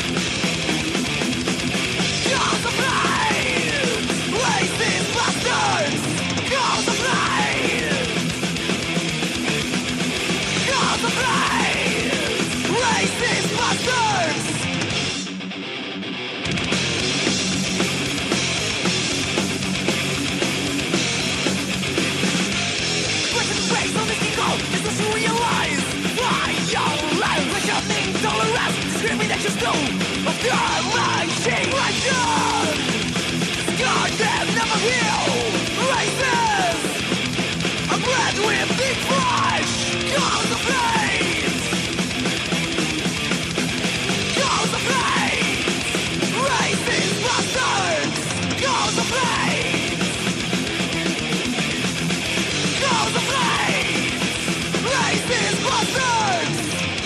Cause of pain. Racist bastards. Cause of pain. Cause of pain. Racist bastards. Question face on this ego is to realize why your life is shouting tolerance, discrimination still of your machine ration. God damn never heal racist. I'm glad with big flesh. Cause of hate. Cause of hate. Racist bastards. Cause of hate. Cause of hate. Racist bastards.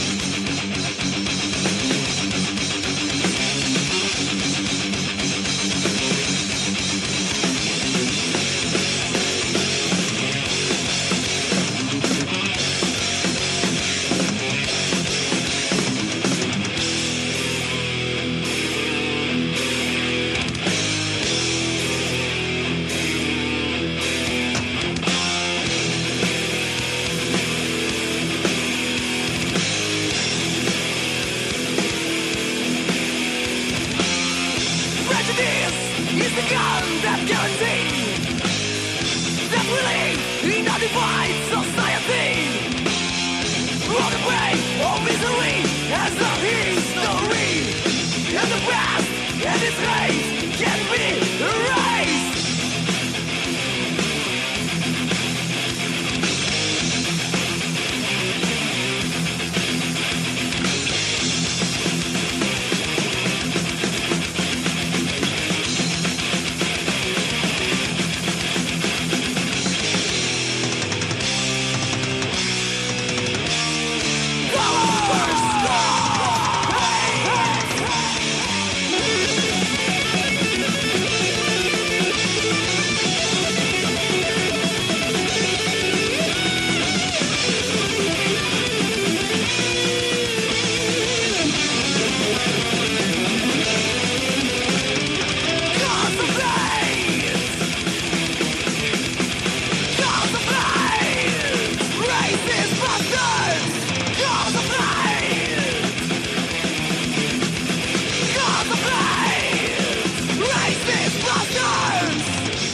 Prejudice is the gun that guarantees that belief in a divine society. All the pain, all misery has a history, and the past and its race can be erased. Cause of hate. Cause of hate. Racist bastards. Cause of hate. Cause of hate. Racist bastards.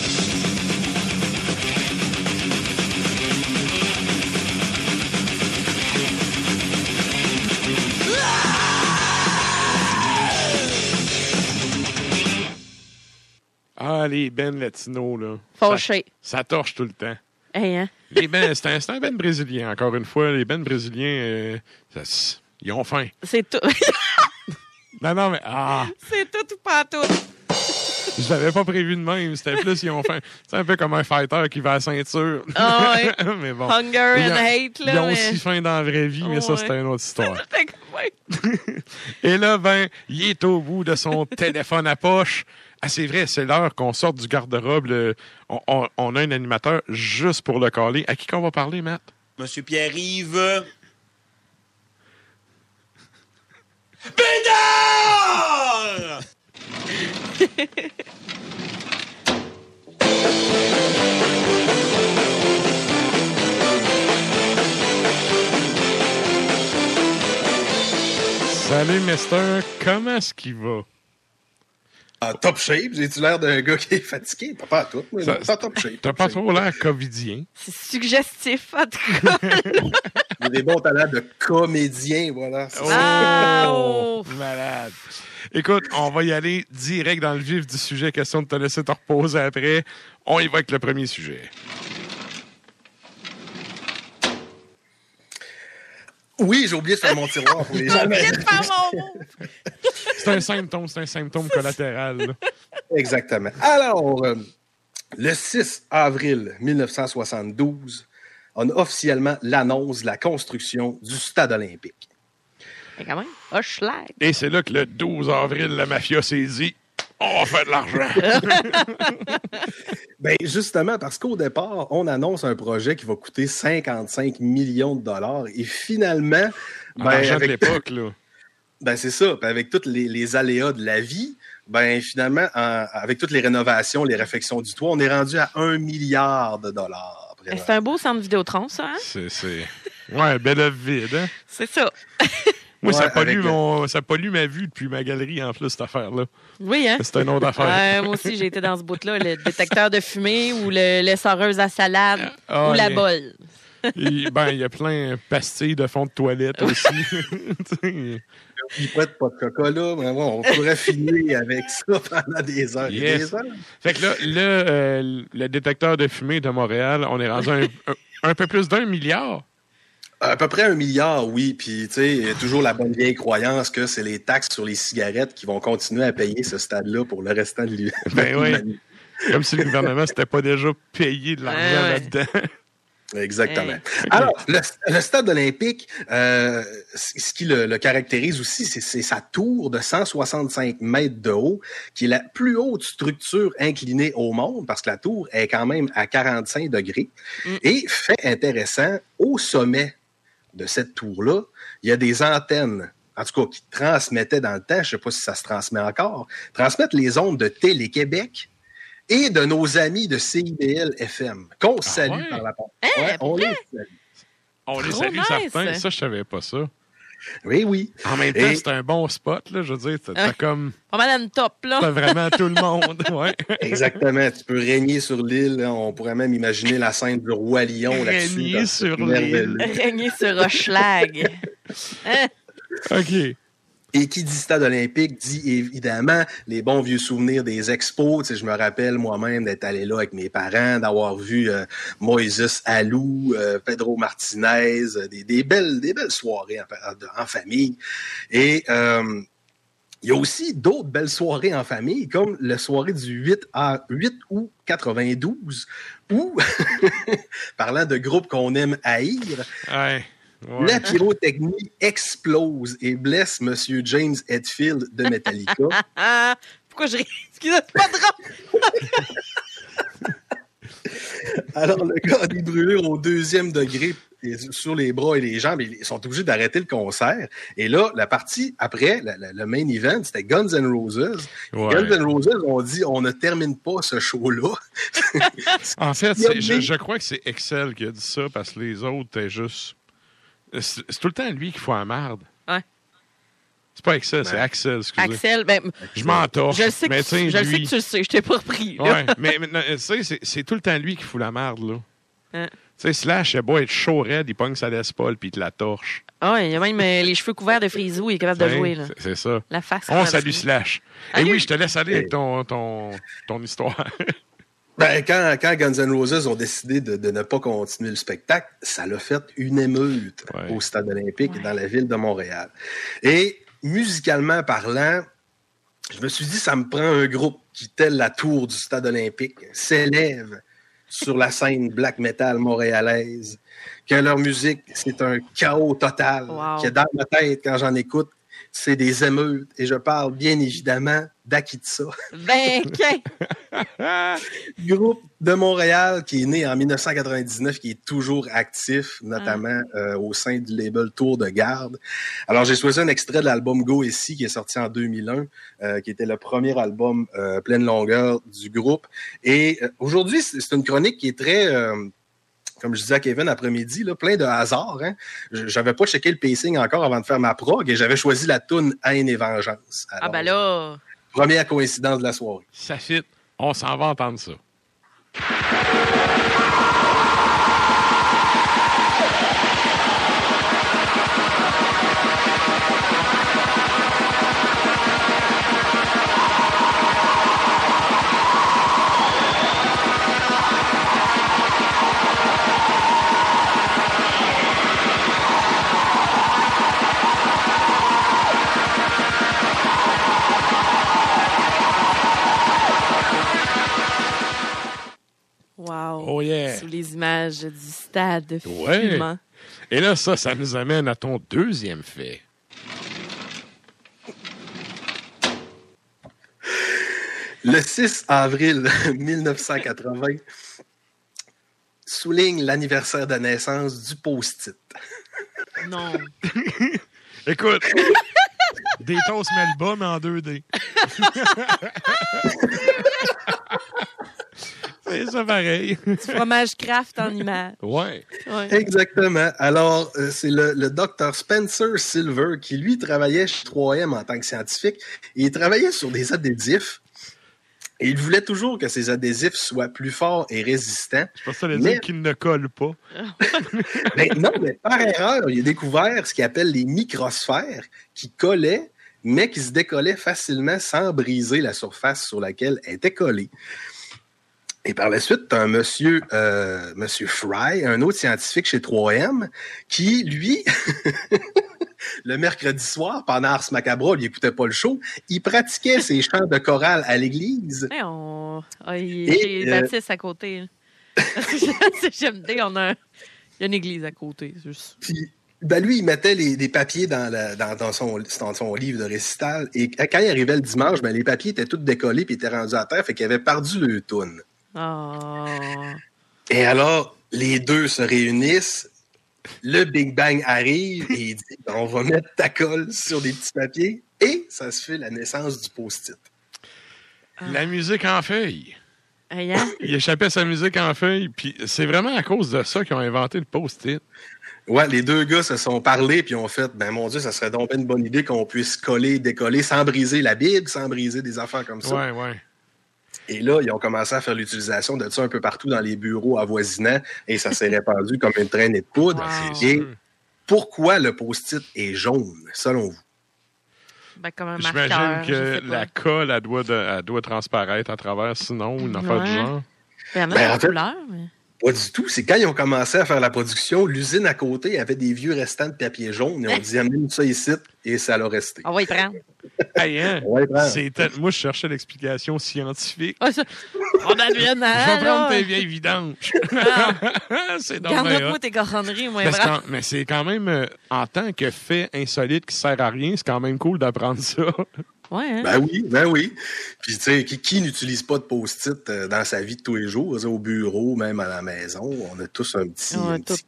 Ah, les bands latinos, là. Fâché. Ça torche tout le temps. Hey, hein? Les bands, c'est un band brésilien, encore une fois. Les bands brésiliens, ils ont faim. C'est tout. Non, mais C'est tout ou pas tout. je l'avais pas prévu de même. C'était plus, ils ont faim. C'est un peu comme un fighter qui va à la ceinture. Ah ouais. mais bon. Hunger Ils and ont- hate, là. Ils ont mais- aussi faim dans la vraie vie, mais ça, Ouais. c'était une autre histoire. J'étais comme, ouais. Et là, il est au bout de son téléphone à poche. Ah, c'est vrai, c'est l'heure qu'on sorte du garde-robe. On a un animateur juste pour le caler. À qui qu'on va parler, Matt? Monsieur Pierre-Yves. Bédard! Salut, Mister. Comment est-ce qu'il va? En top shape, j'ai-tu l'air d'un gars qui est fatigué? Pas à tout, mais Ça- pas top shape. T'as pas trop l'air covidien. C'est suggestif, en tout cas. J'ai des bons talents de comédien, voilà. c'est ça. Ah, oh. Malade. Écoute, on va y aller direct dans le vif du sujet. Question de te laisser te reposer après. On y va avec le premier sujet. Oui, j'ai oublié de faire mon tiroir pour les gens. Oublié de faire mon mot. C'est un symptôme collatéral. Là. Exactement. Alors, le 6 avril 1972, on a officiellement l'annonce de la construction du stade olympique. Mais quand même, Hochelag. Et c'est là que le 12 avril, la mafia s'est dit « On va faire de l'argent! » Ben justement, parce qu'au départ, on annonce un projet qui va coûter 55 millions de dollars. Et finalement... L'argent de l'époque, là. Ben c'est ça. Ben, avec tous les aléas de la vie, ben finalement, avec toutes les rénovations, les réfections du toit, on est rendu à 1 milliard de dollars. C'est un beau centre Vidéotron, ça, hein? C'est... Ouais, belle œuvre vide, hein? C'est ça. Moi, Ouais, ça pollue ma vue depuis ma galerie, en plus, cette affaire-là. Oui, hein? C'est une autre affaire. Moi aussi, j'ai été dans ce bout-là, le détecteur de fumée ou l'essoreuse à salade ou la bolle. Il y a plein de pastilles de fond de toilette aussi. Pas de coca-là, mais bon, on pourrait finir avec ça pendant des heures et des heures. Fait que là, le détecteur de fumée de Montréal, on est rendu un peu plus d'1 milliard. À peu près 1 milliard, oui. Puis, tu sais, il y a toujours la bonne vieille croyance que c'est les taxes sur les cigarettes qui vont continuer à payer ce stade-là pour le restant de l'année. Ben oui. Comme si le gouvernement s'était pas déjà payé de l'argent là-dedans. Exactement. Hey. Alors, le stade olympique, ce qui le caractérise aussi, c'est sa tour de 165 mètres de haut, qui est la plus haute structure inclinée au monde, parce que la tour est quand même à 45 degrés. Et fait intéressant, au sommet de cette tour-là, il y a des antennes, en tout cas, qui transmettaient dans le temps, je ne sais pas si ça se transmet encore, transmettent les ondes de Télé-Québec et de nos amis de CIBL FM, qu'on salue par la porte. On les salue. On les Trop salue, nice. certains. Ça, je savais pas ça. Oui, oui. En même temps, c'est un bon spot, là. Je veux dire, t'as comme... Pas mal à une top, là. T'as vraiment tout le monde, ouais. Exactement. Tu peux régner sur l'île. Hein. On pourrait même imaginer la scène du Roi Lion là-dessus. Régner sur l'île. Régner sur Hochelag. Hein? OK. Et qui dit stade olympique dit évidemment les bons vieux souvenirs des expos. Tu sais, je me rappelle moi-même d'être allé là avec mes parents, d'avoir vu Moïse Alou, Pedro Martinez, des belles soirées en famille. Et il y a aussi d'autres belles soirées en famille, comme la soirée du 8 août 92, où, parlant de groupes qu'on aime haïr, Ouais. la pyrotechnie explose et blesse M. James Hetfield de Metallica. Pourquoi je ris? Excusez, c'est pas drôle. Alors, le gars a des brûlures au 2e degré sur les bras et les jambes. Ils sont obligés d'arrêter le concert. Et là, la partie après, le main event, c'était Guns N' Roses. Ouais. Guns N' Roses ont dit, on ne termine pas ce show-là. En fait, je crois que c'est Excel qui a dit ça, parce que les autres étaient juste... C'est tout le temps lui qui fout la merde. Ouais. C'est pas Excel, c'est Axel, excusez. Axel, ben... Je m'entorche. Je sais mais que tu le sais, je t'ai pas repris. Là. Ouais, mais tu sais, c'est tout le temps lui qui fout la merde, là. Hein. Tu sais, Slash, c'est beau être chaud raide, il pogne sa Les Paul puis il te la torche. Ah, il y a même les cheveux couverts de frisou, il est capable de jouer, là. C'est ça. La face. On salue Slash. Et oui, je te laisse aller avec ton histoire. Ben, quand Guns N' Roses ont décidé de ne pas continuer le spectacle, ça l'a fait une émeute au Stade olympique dans la ville de Montréal. Et musicalement parlant, je me suis dit, ça me prend un groupe qui, tel la tour du Stade olympique, s'élève sur la scène black metal montréalaise, que leur musique, c'est un chaos total, que dans ma tête, quand j'en écoute, c'est des émeutes. Et je parle bien évidemment d'Akitsa. Ben, Groupe de Montréal qui est né en 1999, qui est toujours actif, notamment au sein du label Tour de Garde. Alors, j'ai choisi un extrait de l'album Go Ici, qui est sorti en 2001, qui était le premier album pleine longueur du groupe. Et aujourd'hui, c'est une chronique qui est très... comme je disais à Kevin après-midi, là, plein de hasard. Hein? J'avais pas checké le pacing encore avant de faire ma prog et j'avais choisi la toune Haine et Vengeance. Alors, ben là... Première coïncidence de la soirée. Ça fit. On s'en va entendre ça. fromage du stade fumant. Et là, ça nous amène à ton deuxième fait. Le 6 avril 1980 souligne l'anniversaire de naissance du post-it. Non. Écoute, des toasts Melba, mais en 2D. C'est ça pareil. Du fromage Kraft en image. Ouais. Exactement. Alors, c'est le Dr. Spencer Silver qui, lui, travaillait chez 3M en tant que scientifique. Et il travaillait sur des adhésifs. Et il voulait toujours que ces adhésifs soient plus forts et résistants. Je pense que ça veut dire qu'ils ne collent pas. Non, mais par erreur, il a découvert ce qu'il appelle les microsphères qui collaient, mais qui se décollaient facilement sans briser la surface sur laquelle elle était collée. Et par la suite, tu as un monsieur Fry, un autre scientifique chez 3M, qui, lui, le mercredi soir, pendant Ars Macabra, il n'écoutait pas le show, il pratiquait ses chants de chorale à l'église. J'ai Baptiste à côté. J'aime bien, il y a une église à côté. Juste. Puis, lui, il mettait des papiers dans son livre de récital, et quand il arrivait le dimanche, les papiers étaient tous décollés et étaient rendus à terre, fait qu'il avait perdu le toune. Oh. Et alors, les deux se réunissent, le Big Bang arrive et il dit on va mettre ta colle sur des petits papiers et ça se fait la naissance du post-it. La musique en feuille. Hein? Il échappait sa musique en feuille, puis c'est vraiment à cause de ça qu'ils ont inventé le post-it. Ouais, les deux gars se sont parlé puis ont fait mon Dieu, ça serait donc une bonne idée qu'on puisse coller, décoller sans briser la Bible, sans briser des affaires comme ça. Ouais. Et là, ils ont commencé à faire l'utilisation de ça un peu partout dans les bureaux avoisinants et ça s'est répandu comme une traînée de poudre. Wow. Et pourquoi le post-it est jaune, selon vous? Comme un marqueur. J'imagine que la colle, elle doit transparaître à travers, sinon, une affaire du genre. Il y en a de couleur, mais... Pas du tout. C'est quand ils ont commencé à faire la production, l'usine à côté avait des vieux restants de papier jaune. Ils ont dit, amenez-nous ça ici, et ça l'a resté. On va y prendre. Hey, hein? On va y prendre. Moi, je cherchais l'explication scientifique. On a bien. Je vais prendre tes vieilles vidanges. C'est dommage. Garde-moi tes cochonneries, moi, mais c'est quand même, en tant que fait insolite qui sert à rien, c'est quand même cool d'apprendre ça. Ouais, hein? Ben oui. Puis, tu sais, qui n'utilise pas de post-it dans sa vie de tous les jours, au bureau, même à la maison? On a tous un petit...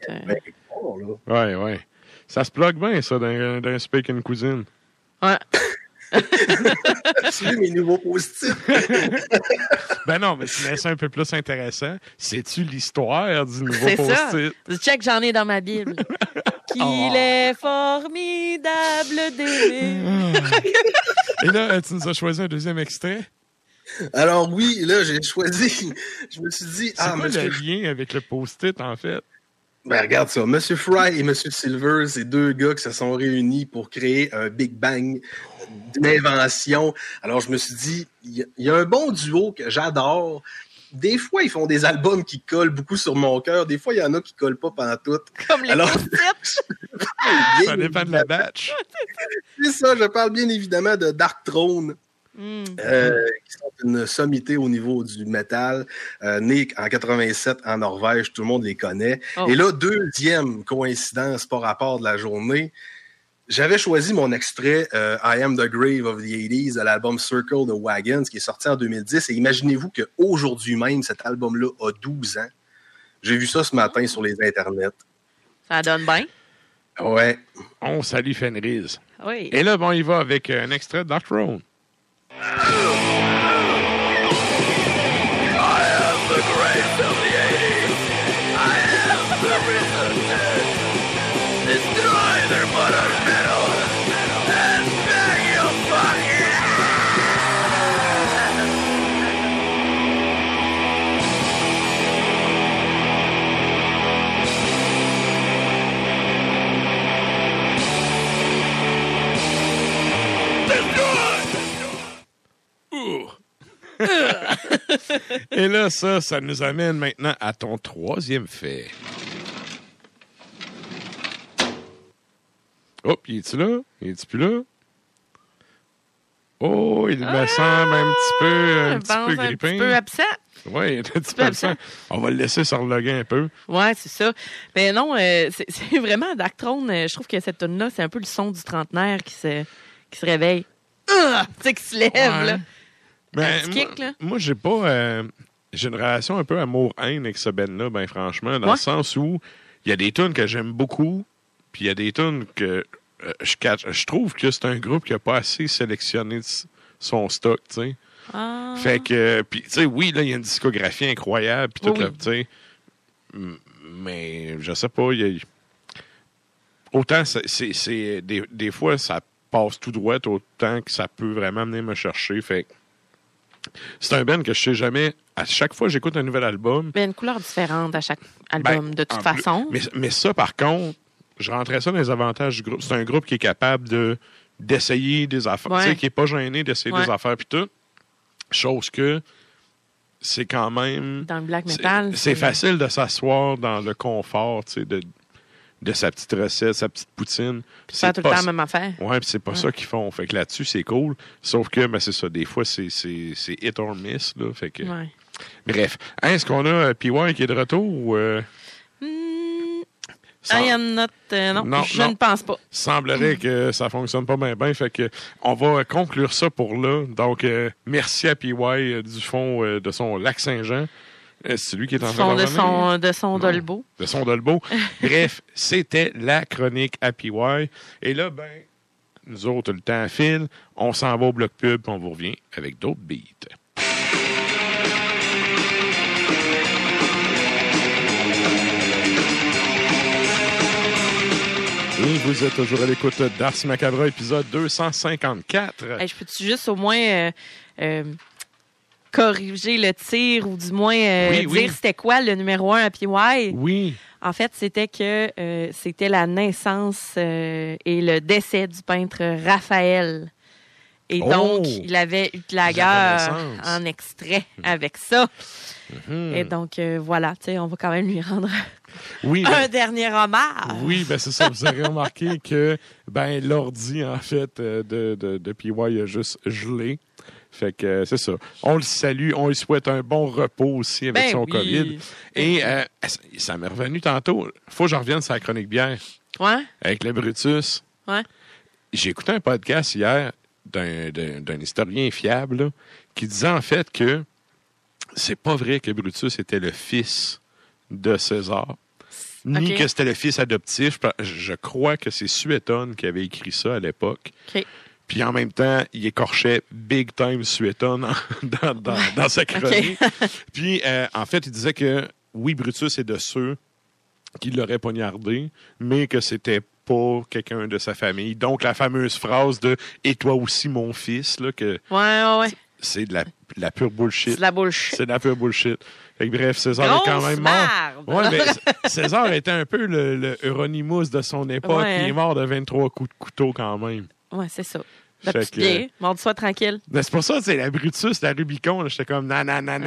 Ouais. Ça se plug bien, ça, dans un speak and cuisine. Ouais. C'est mes nouveaux post-it. Non, mais tu mets ça un peu plus intéressant. C'est-tu l'histoire du nouveau post-it? C'est ça. Check, j'en ai dans ma Bible. Qu'il est formidable d'aimer. Et là, tu nous as choisi un deuxième extrait? Alors oui, là, j'ai choisi... Je me suis dit... C'est quoi le lien avec le post-it, en fait? Regarde ça. M. Fry et M. Silver, c'est deux gars qui se sont réunis pour créer un Big Bang d'invention. Alors, je me suis dit, il y a un bon duo que j'adore. Des fois, ils font des albums qui collent beaucoup sur mon cœur. Des fois, il y en a qui collent pas pantoute. Comme les post-it. Ça dépend de la batch. C'est ça, je parle bien évidemment de Dark Throne. Qui sont une sommité au niveau du métal, né en 87 en Norvège, tout le monde les connaît. Et là, deuxième coïncidence par rapport de la journée, j'avais choisi mon extrait I Am the Grave of the 80s de l'album Circle the Wagons qui est sorti en 2010 et imaginez-vous qu'aujourd'hui même, cet album-là a 12 ans. J'ai vu ça ce matin sur les internets. Ça donne bien. Ouais. On salue Fenris. Oui. Et là, il va avec un extrait de Dark Throne. I am the grace of the 80s. I am the risen dead. Destroy their modern metal and bang your fucking Et là, ça nous amène maintenant à ton troisième fait. Hop, il est-tu là? Il est-tu plus là? Oh, il me semble un petit peu grippin. Un petit peu absent. Oui, tu peux ça. On va le laisser s'enloguer un peu. Ouais, c'est ça. Mais non, c'est vraiment Darkthrone. Je trouve que cette tune-là, c'est un peu le son du trentenaire qui se réveille. Tu sais, qui se lève, là. Ben, kick, là. Moi, j'ai pas... j'ai une relation un peu amour-haine avec ce band-là, ben franchement, dans le sens où il y a des tunes que j'aime beaucoup, puis il y a des tunes que je trouve que c'est un groupe qui a pas assez sélectionné son stock, tu sais. Ah. Fait que, puis tu sais, oui, là, il y a une discographie incroyable, puis tout, tu sais. Mais, je sais pas, autant c'est des fois, ça passe tout droit, autant que ça peut vraiment venir me chercher, fait que c'est un band que je sais jamais. À chaque fois que j'écoute un nouvel album... Il y a une couleur différente à chaque album, de toute façon. Mais ça, par contre, je rentrais ça dans les avantages du groupe. C'est un groupe qui est capable d'essayer des affaires. Tu sais, qui n'est pas gêné d'essayer des affaires puis tout. Chose que c'est quand même... Dans le black metal. C'est facile de s'asseoir dans le confort, tu sais, de sa petite recette, sa petite poutine. C'est tout le temps la même affaire. Oui, puis c'est pas ça qu'ils font. Fait que là-dessus, c'est cool. Sauf que, ben, c'est ça. Des fois, c'est hit or miss, là. Fait que... Ouais. Bref. Est-ce qu'on a PY qui est de retour ou... I am not... non, je ne pense pas. Semblerait que ça fonctionne pas bien. Fait que on va conclure ça pour là. Donc, merci à PY du fond de son Lac-Saint-Jean. C'est lui qui est en train de son Dolbeau. De son Dolbeau. Bref, c'était la chronique à PY. Et là, ben, nous autres, le temps file. On s'en va au bloc pub, puis on vous revient avec d'autres beats. Et vous êtes toujours à l'écoute d'Ars Macabra, épisode 254. Hey, je peux-tu juste au moins corriger le tir ou du moins dire c'était quoi le numéro 1 à PY? Oui. En fait, c'était que c'était la naissance et le décès du peintre Raphaël. Et donc, il avait Huttlager en extrait avec ça. Mm-hmm. Et donc, voilà, tu sais, on va quand même lui rendre un dernier hommage. Oui, ben c'est ça. Vous aurez remarqué que l'ordi, en fait, de PY a juste gelé. Fait que c'est ça. On le salue, on lui souhaite un bon repos aussi avec son COVID. Et ça m'est revenu tantôt. Faut que je revienne sur la chronique bière. Ouais. Avec le Brutus. Ouais. J'ai écouté un podcast hier d'un historien fiable là, qui disait en fait que c'est pas vrai que Brutus était le fils de César, ni que c'était le fils adoptif. Je crois que c'est Suétone qui avait écrit ça à l'époque. OK. Puis en même temps, il écorchait big time Suétone dans sa chronique. Puis en fait, il disait que oui, Brutus est de ceux qui l'auraient poignardé, mais que c'était pas quelqu'un de sa famille. Donc la fameuse phrase de « Et toi aussi, mon fils », là, que ouais. C'est de la pure bullshit. C'est de la bullshit. C'est de la pure bullshit. Fait que, bref, César est quand même mort. Ouais, mais César était un peu le Euronymous de son époque. Ouais. Il est mort de 23 coups de couteau quand même. Ouais, c'est ça. La petite vieille. Mordu-toi tranquille. Mais c'est pour ça, c'est la Brutus, la Rubicon. J'étais comme non.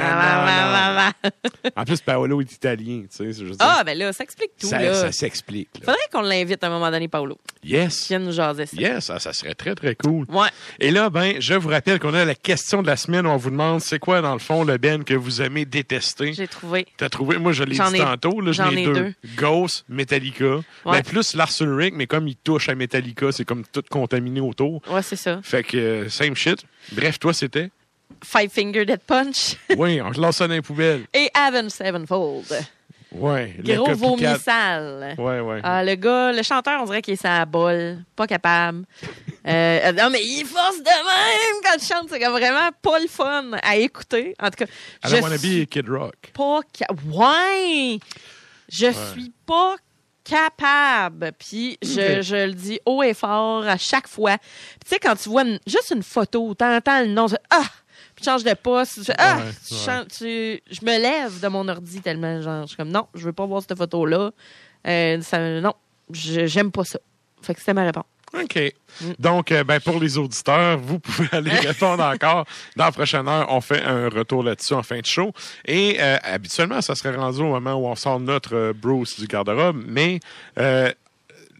En plus, Paolo est italien. Tu sais, ben là, ça explique tout. Ça s'explique. Là. Faudrait qu'on l'invite à un moment donné, Paolo. Yes. Qui vienne nous jaser ça. Yes, ça serait très, très cool. Ouais. Et là, je vous rappelle qu'on a la question de la semaine où on vous demande c'est quoi, dans le fond, le band que vous aimez détester. J'ai trouvé. T'as trouvé? Moi, je l'ai dit tantôt. Là, j'en ai deux. Ghost, Metallica. Ouais. Plus Lars Ulrich, mais comme il touche à Metallica, c'est comme tout contaminé autour. Ouais, c'est ça. Fait que, same shit. Bref, toi, c'était? Five Finger Death Punch. Oui, on lance ça dans les poubelles. Et Avenged Sevenfold. Ouais. Gros vomi sale. Ouais. Le chanteur, on dirait qu'il est sa bolle. Pas capable. Non, mais il force de même quand il chante. C'est comme vraiment pas le fun à écouter. En tout cas, I wanna be Kid Rock. Ouais! Je suis pas capable. Puis je le dis haut et fort à chaque fois. Puis tu sais, quand tu vois juste une photo, t'entends le nom, puis tu changes de poste, je me lève de mon ordi tellement, genre, je suis comme, non, je veux pas voir cette photo-là. Non, j'aime pas ça. Fait que c'était ma réponse. OK. Donc, pour les auditeurs, vous pouvez aller répondre encore. Dans la prochaine heure, on fait un retour là-dessus en fin de show. Et habituellement, ça serait rendu au moment où on sort notre Bruce du garde-robe. Mais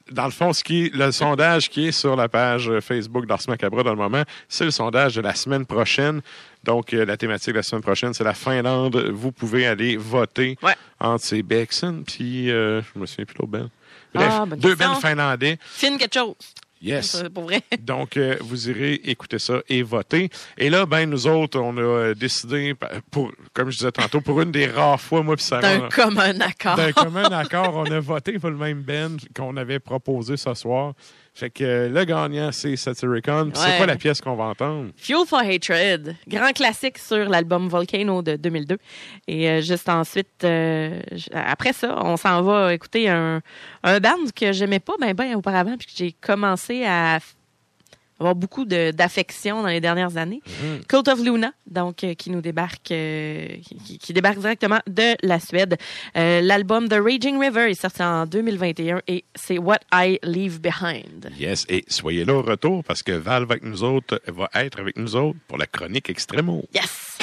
dans le fond, le sondage qui est sur la page Facebook d'Ars Macabra dans le moment, c'est le sondage de la semaine prochaine. Donc, la thématique de la semaine prochaine, c'est la Finlande. Vous pouvez aller voter entre ces Bexon, puis je me souviens plus l'autre band. Bref, deux bands finlandais. Filme quelque chose. Yes. Pour vrai. Donc, vous irez écouter ça et voter. Et là, nous autres, on a décidé, comme je disais tantôt, pour une des rares fois, moi puis Sarah... D'un commun accord, on a voté pour le même band qu'on avait proposé ce soir. Fait que le gagnant, c'est Satyricon. C'est quoi la pièce qu'on va entendre? Fuel for Hatred. Grand classique sur l'album Volcano de 2002. Et juste ensuite, après ça, on s'en va écouter un band que j'aimais pas bien auparavant, puis que j'ai commencé à avoir beaucoup d'affection dans les dernières années. Cult of Luna, donc qui nous débarque, qui débarque directement de la Suède. L'album The Raging River est sorti en 2021 et c'est What I Leave Behind. Yes, et soyez là au retour parce que Val va être avec nous autres pour la chronique Extremo. Yes!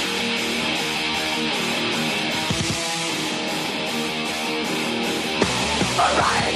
All right.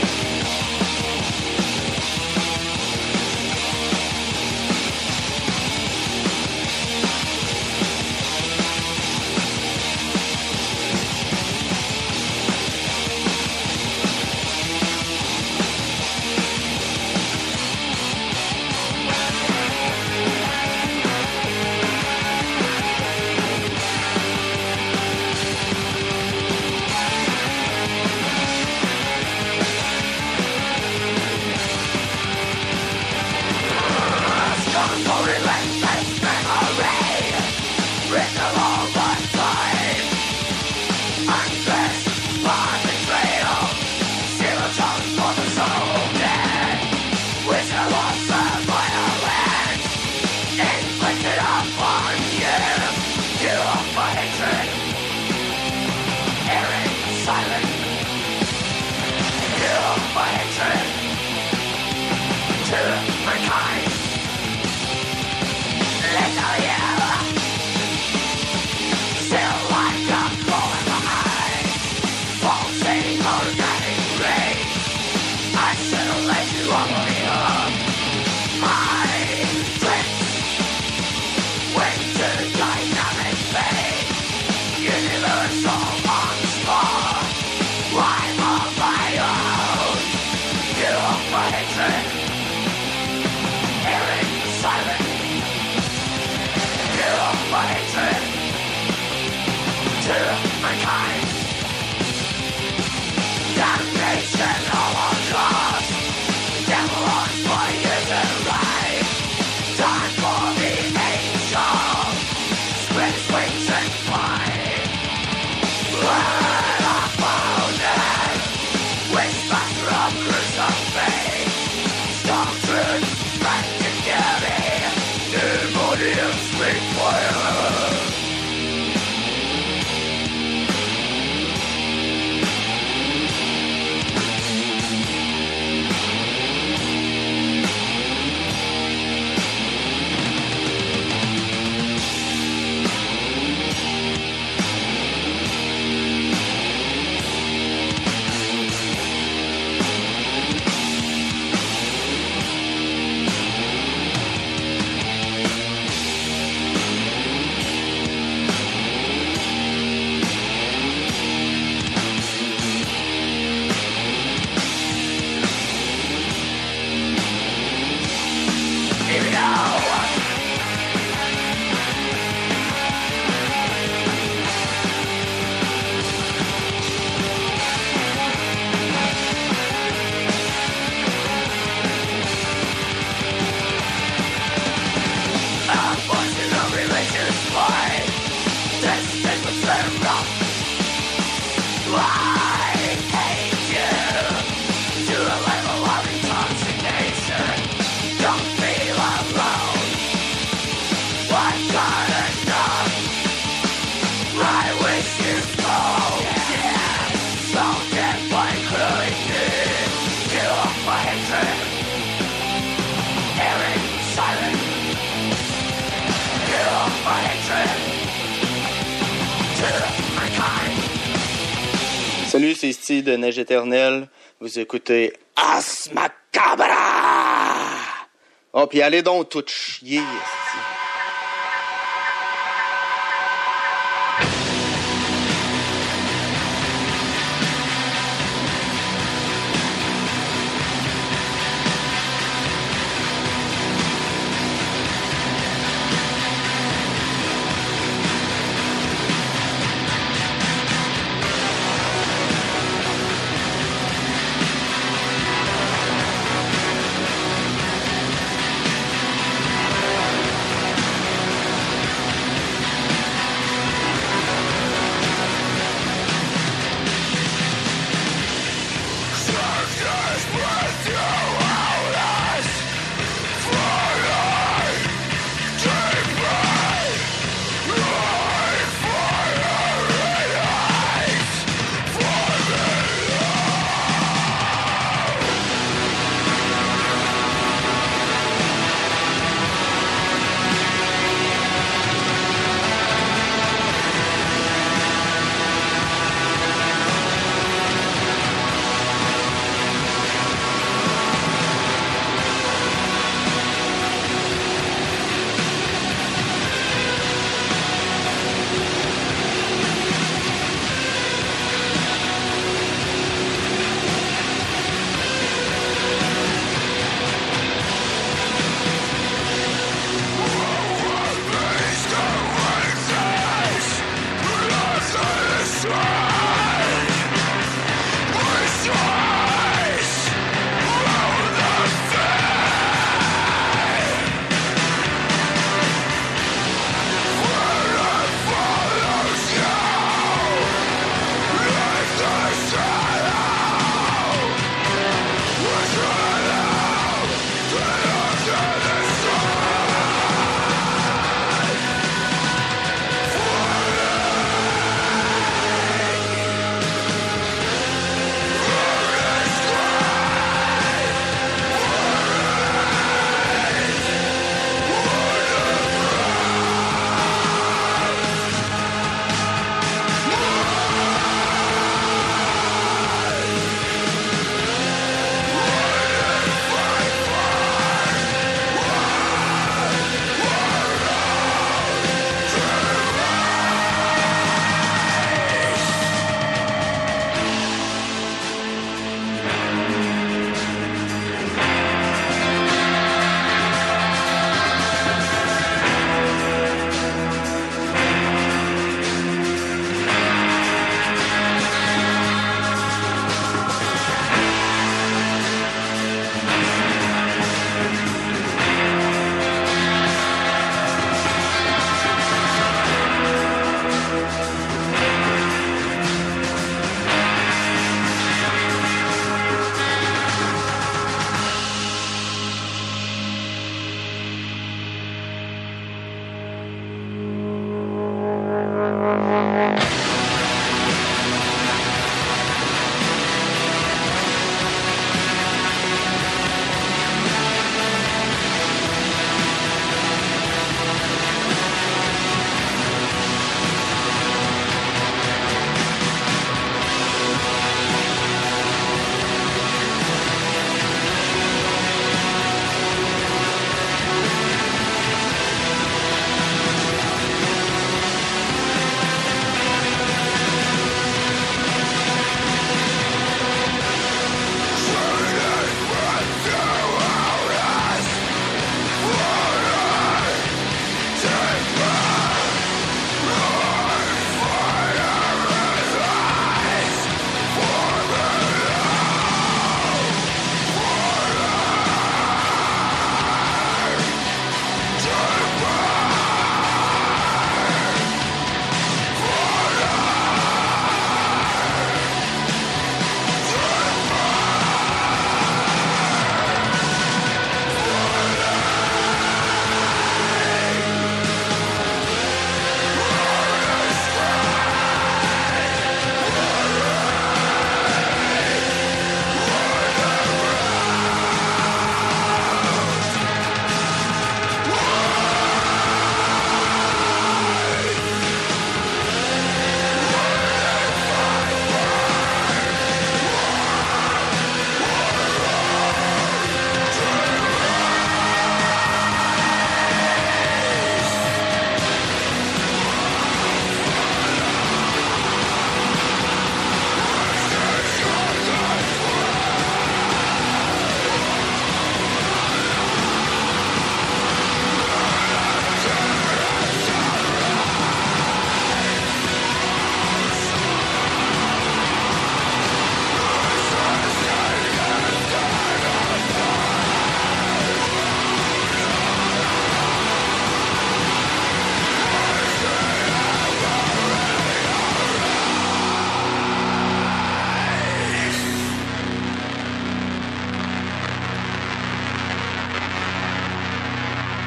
Salut, c'est Steve de Neige Éternelle. Vous écoutez As Macabra! Oh, puis allez donc tout chier, esti.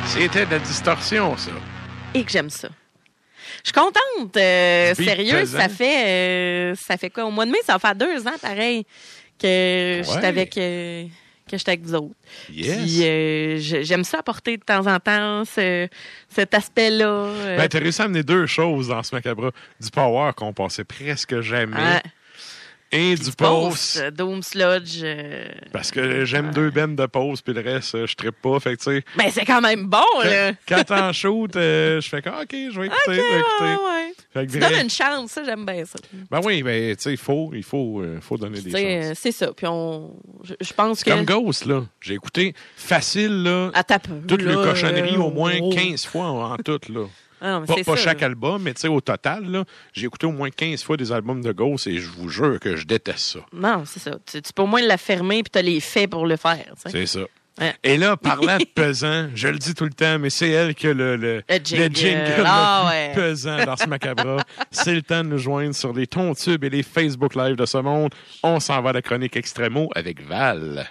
C'était de la distorsion, ça. Et que j'aime ça. Je suis contente. Sérieux, ça fait quoi? Au mois de mai, ça va faire 2 ans, pareil, que j'étais avec vous autres. Yes. Puis, j'aime ça apporter de temps en temps cet aspect-là. Ben, t'as réussi à amener 2 choses dans ce macabre. Du power qu'on passait presque jamais. Et du post. Doom Sludge. Parce que j'aime 2 bands de post, puis le reste, je trippe pas. Fait que, tu sais. Ben, c'est quand même bon, là. Quand t'en shoot, je fais que, OK, je vais écouter. Ouais. Fait que tu donnes une chance, ça, j'aime bien ça. Ben oui, ben, tu sais, il faut donner des chances. C'est ça. Puis je pense que. Comme Ghost, là. J'ai écouté facile, là. À ta peu. Toutes les cochonneries, au moins 15 fois en tout, là. Ah non, pas chaque album, mais tu sais, au total, là, j'ai écouté au moins 15 fois des albums de Ghost et je vous jure que je déteste ça. Non, c'est ça. Tu peux au moins la fermer puis tu as les faits pour le faire. T'sais. C'est ça. Ouais. Et là, parlant de pesant, je le dis tout le temps, mais c'est elle qui a le jingle le plus pesant dans ce macabre. C'est le temps de nous joindre sur les Tontubes et les Facebook Live de ce monde. On s'en va à la chronique Extremo avec Val.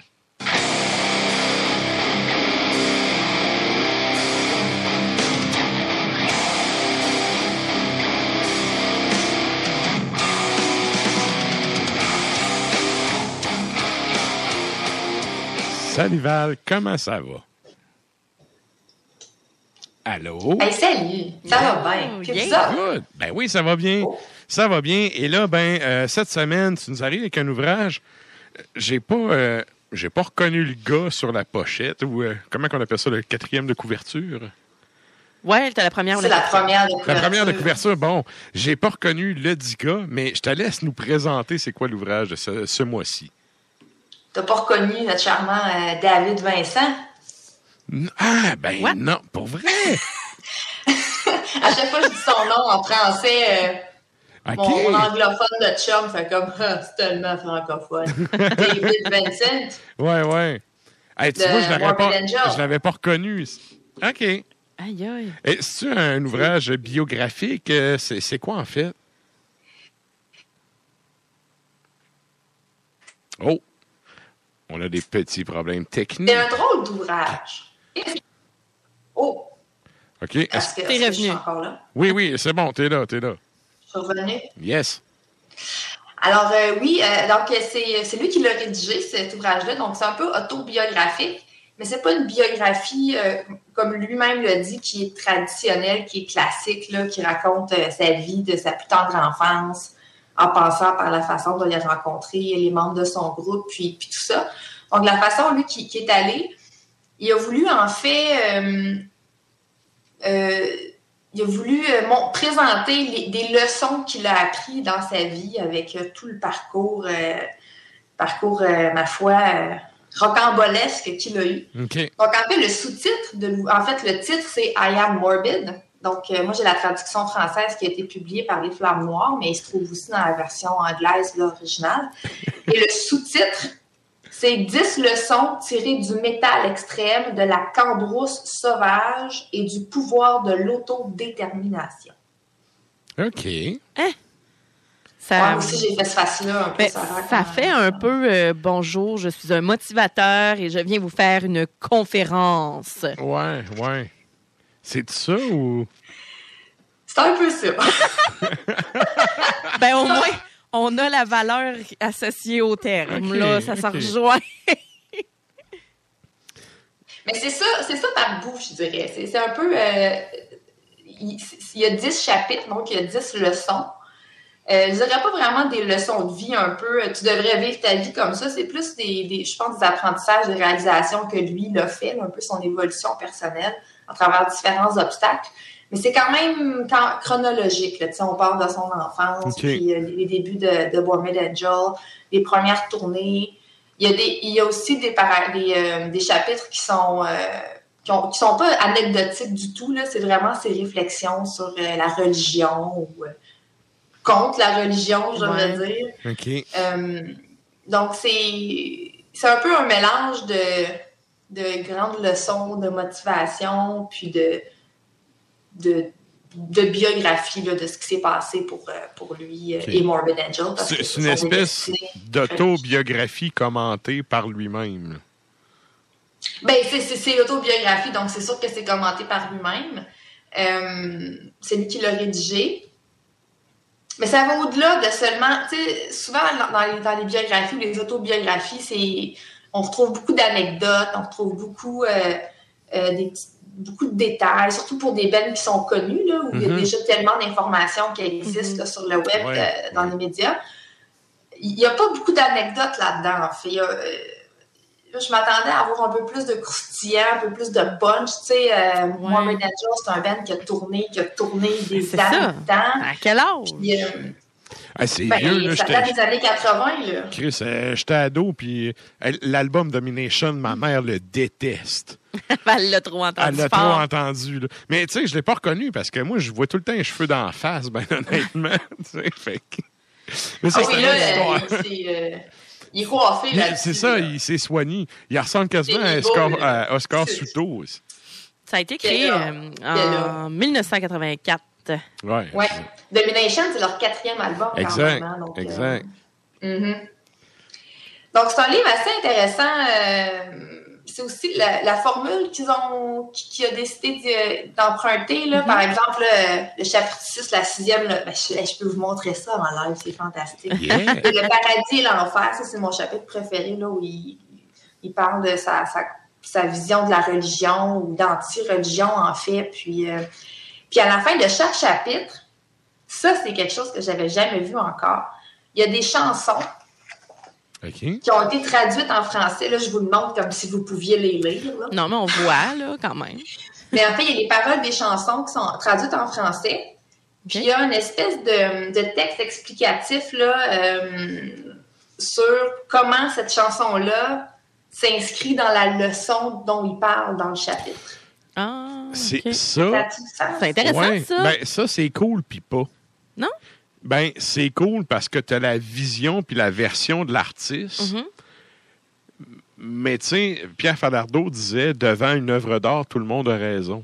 Salut Val, comment ça va? Allô? Hey, salut! Ça va bien? Puis ça? Good. Ben oui, ça va bien. Ça va bien. Et là, cette semaine, tu nous arrives avec un ouvrage. J'ai pas reconnu le gars sur la pochette, ou comment on appelle ça, le 4e de couverture? Ouais, t'as la première. C'est la première de couverture. La première de couverture, bon, j'ai pas reconnu le dit gars, mais je te laisse nous présenter c'est quoi l'ouvrage de ce mois-ci. T'as pas reconnu notre charmant David Vincent? Ah, ben What? Non, pour vrai! À chaque fois que je dis son nom en français, mon anglophone de chum fait comme « c'est tellement francophone ». David Vincent. Ouais. Hey, tu vois, je l'avais pas reconnu. OK. Aïe, aïe. C'est-tu un ouvrage biographique? C'est quoi, en fait? Oh! On a des petits problèmes techniques. C'est un drôle d'ouvrage. Oh! OK. Est-ce que t'es revenu? Je suis encore là? Oui, c'est bon, t'es là. Je suis revenue? Yes. Alors, donc c'est lui qui l'a rédigé, cet ouvrage-là. Donc, c'est un peu autobiographique, mais c'est pas une biographie, comme lui-même l'a dit, qui est traditionnelle, qui est classique, là, qui raconte sa vie de sa plus tendre enfance, en passant par la façon dont il a rencontré les membres de son groupe, puis tout ça. Donc, la façon, lui, qui est allé, il a voulu, en fait, présenter des leçons qu'il a apprises dans sa vie avec tout le parcours, ma foi, rocambolesque qu'il a eu. Okay. Donc, en fait, le titre, c'est « I am morbid ». Donc, moi, j'ai la traduction française qui a été publiée par Les Flammes Noires, mais il se trouve aussi dans la version anglaise, l'original. Et le sous-titre, c'est « 10 leçons tirées du métal extrême, de la cambrousse sauvage et du pouvoir de l'autodétermination ». OK. Hein? Moi aussi, j'ai fait ce face-là un peu. Ça fait un peu bonjour, je suis un motivateur et je viens vous faire une conférence. Ouais. C'est ça ou... C'est un peu ça. Au moins, on a la valeur associée au terme. Okay, là, ça s'en rejoint. Mais c'est ça par bout, je dirais. C'est un peu... il y a 10 chapitres, donc il y a 10 leçons. Je dirais pas vraiment des leçons de vie un peu. Tu devrais vivre ta vie comme ça. C'est plus je pense, des apprentissages, des réalisations que lui, il a fait, un peu son évolution personnelle à travers différents obstacles. Mais c'est quand même chronologique. Là. On parle de son enfance, puis les débuts de Morbid Angel, les premières tournées. Il y a aussi des chapitres qui sont pas anecdotiques du tout. Là. C'est vraiment ses réflexions sur la religion ou contre la religion, je devrais dire. OK. Donc, c'est un peu un mélange de grandes leçons de motivation, puis de biographie là, de ce qui s'est passé pour lui et Morbid Angel. C'est une espèce d'autobiographie commentée par lui-même. Ben, c'est l'autobiographie, donc c'est sûr que c'est commenté par lui-même. C'est lui qui l'a rédigé. Mais ça va au-delà de seulement... Tu sais, souvent, dans les biographies ou les autobiographies, on retrouve beaucoup d'anecdotes, on retrouve beaucoup de détails, surtout pour des bands qui sont connus, là, où il y a déjà tellement d'informations qui existent là, sur le web, dans les médias. Il n'y a pas beaucoup d'anecdotes là-dedans, en fait. Je m'attendais à avoir un peu plus de croustillant, un peu plus de punch. Tu sais, Morbid Angel, c'est un band qui a tourné des années dedans. À quel âge? Puis, c'est vieux, là. Ça date des années 80, là. Chris, j'étais ado, puis l'album Domination, ma mère le déteste. Elle l'a trop entendu. Elle l'a trop entendu, là. Mais, tu sais, je l'ai pas reconnu, parce que moi, je vois tout le temps les cheveux d'en face, ben honnêtement. Tu sais, fait que... Mais ça, c'est là, il est coiffé, là. C'est ça, il s'est soigné. Il ressemble quasiment à Oscar Souto. Ça a été créé en 1984. Ouais. Domination, c'est leur 4e album. Exact. Quand même, donc, exact. Donc, c'est un livre assez intéressant. C'est aussi la formule qu'il a décidé d'emprunter. Là. Par exemple, le chapitre 6, la 6e, là, je peux vous montrer ça en live, c'est fantastique. Yeah. Le paradis et l'enfer, ça, c'est mon chapitre préféré, là, où il parle de sa vision de la religion ou d'anti-religion, en fait. Puis à la fin de chaque chapitre, ça, c'est quelque chose que j'avais jamais vu encore. Il y a des chansons qui ont été traduites en français. Là, je vous le montre comme si vous pouviez les lire. Là. Non, mais on voit, là, quand même. Mais en fait, il y a les paroles des chansons qui sont traduites en français. Puis il y a une espèce de texte explicatif là, sur comment cette chanson-là s'inscrit dans la leçon dont il parle dans le chapitre. Ah, c'est ça. C'est intéressant, ça. Ben, ça, c'est cool, puis pas. Non? Ben, c'est cool parce que tu as la vision puis la version de l'artiste. Mais, tu sais, Pierre Falardeau disait, devant une œuvre d'art, tout le monde a raison.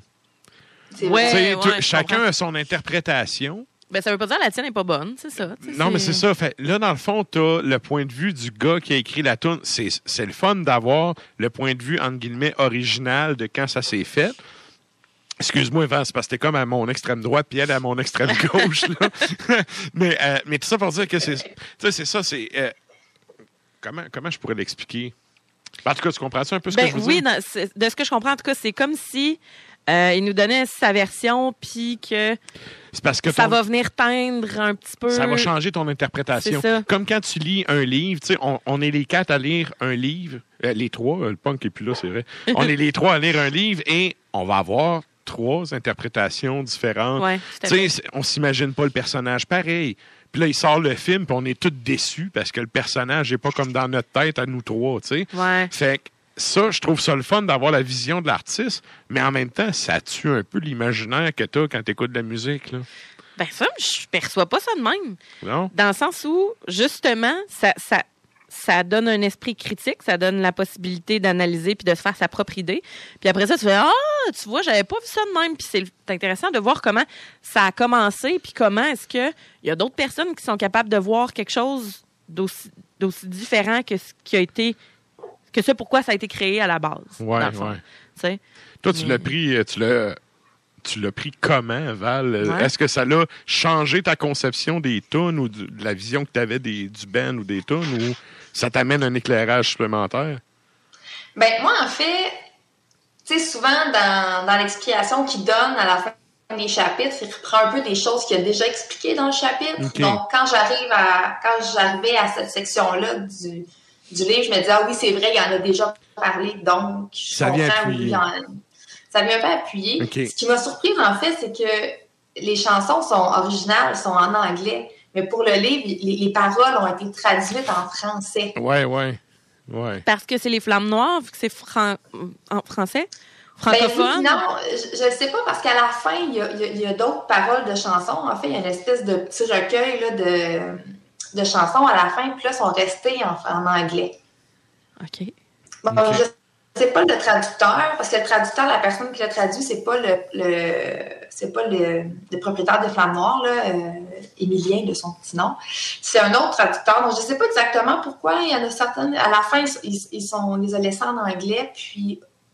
Chacun a son interprétation. Ben, ça veut pas dire que la tienne n'est pas bonne, c'est ça. Non, mais c'est ça. Fait, là, dans le fond, tu as le point de vue du gars qui a écrit la tune. C'est le fun d'avoir le point de vue, entre guillemets, original de quand ça s'est fait. Excuse-moi, Vince, c'est parce que t'es comme à mon extrême droite puis elle à mon extrême gauche. Là. mais tout ça pour dire que c'est ça, c'est... comment je pourrais l'expliquer? En tout cas, tu comprends ça un peu ce que je veux dire? Oui, de ce que je comprends, en tout cas, c'est comme si il nous donnait sa version puis que, parce que ça va venir teindre un petit peu. Ça va changer ton interprétation. C'est ça. Comme quand tu lis un livre, tu sais, on est les 4 à lire un livre. Les 3, le punk est plus là, c'est vrai. On est les 3 à lire un livre et on va avoir 3 interprétations différentes. Ouais, tu sais, on s'imagine pas le personnage pareil. Puis là, il sort le film, puis on est tous déçus parce que le personnage n'est pas comme dans notre tête à nous 3, tu sais. Ouais. Fait que ça, je trouve ça le fun d'avoir la vision de l'artiste, mais en même temps, ça tue un peu l'imaginaire que t'as quand t'écoutes de la musique, là. Ben ça, je perçois pas ça de même. Non? Dans le sens où, justement, ça donne un esprit critique, ça donne la possibilité d'analyser puis de se faire sa propre idée. Puis après ça, tu fais « Ah, tu vois, j'avais pas vu ça de même. » Puis c'est intéressant de voir comment ça a commencé puis comment est-ce qu'il y a d'autres personnes qui sont capables de voir quelque chose d'aussi différent que ce qui a été... que ce pourquoi ça a été créé à la base. Ouais. T'sais? Toi, tu l'as pris... Tu l'as pris comment, Val? Ouais. Est-ce que ça l'a changé ta conception des tunes ou de la vision que tu avais du band ou des tunes ou ça t'amène un éclairage supplémentaire? Ben moi, en fait, tu sais, souvent dans l'explication qu'il donne à la fin des chapitres, il reprend un peu des choses qu'il a déjà expliquées dans le chapitre. Okay. Donc, quand j'arrivais à cette section-là du livre, je me disais, ah oui, c'est vrai, il en a déjà parlé, donc je ça vient comprends. appuyer. Ça vient pas appuyer. Okay. Ce qui m'a surpris, en fait, c'est que les chansons sont originales, sont en anglais, mais pour le livre, les paroles ont été traduites en français. Ouais. Parce que c'est les Flammes Noires, vu que c'est en français, Ben francophone. oui, non, je ne sais pas, parce qu'à la fin, il y a d'autres paroles de chansons. En fait, il y a une espèce de petit recueil là, de chansons à la fin, puis là, sont restées en anglais. OK. Bon, c'est pas le traducteur, parce que le traducteur, la personne qui l'a traduit, c'est pas le propriétaire des Flammes Noires, là, Émilien de son petit nom. C'est un autre traducteur. Donc, je sais pas exactement pourquoi. Il y en a certaines. À la fin, on les a laissés en anglais, puis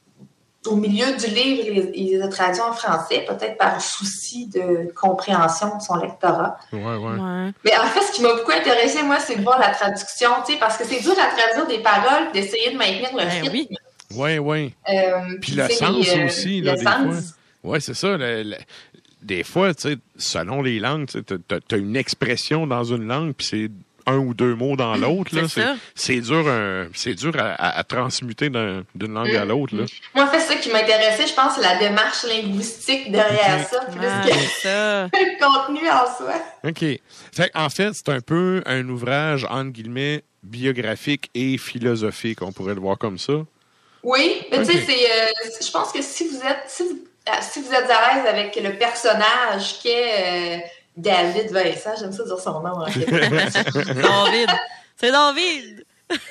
au milieu du livre, il les a traduits en français, peut-être par souci de compréhension de son lectorat. Ouais. Mais en fait, ce qui m'a beaucoup intéressé, moi, c'est de voir la traduction, tu sais, parce que c'est dur à traduire des paroles, d'essayer de maintenir le rythme. Oui. Puis le sens aussi, là, des fois. Oui, c'est ça. Des fois, tu sais, selon les langues, tu as une expression dans une langue, puis c'est un ou deux mots dans l'autre. C'est dur à transmuter d'une langue à l'autre. Là. Moi, en fait, ça qui m'intéressait, je pense, c'est la démarche linguistique derrière ça, plus que le contenu en soi. OK. En fait, c'est un peu un ouvrage, entre guillemets, biographique et philosophique, on pourrait le voir comme ça. Oui, mais tu sais, je pense que si vous êtes à l'aise avec le personnage qu'est David Vincent, j'aime ça dire son nom. David. C'est David.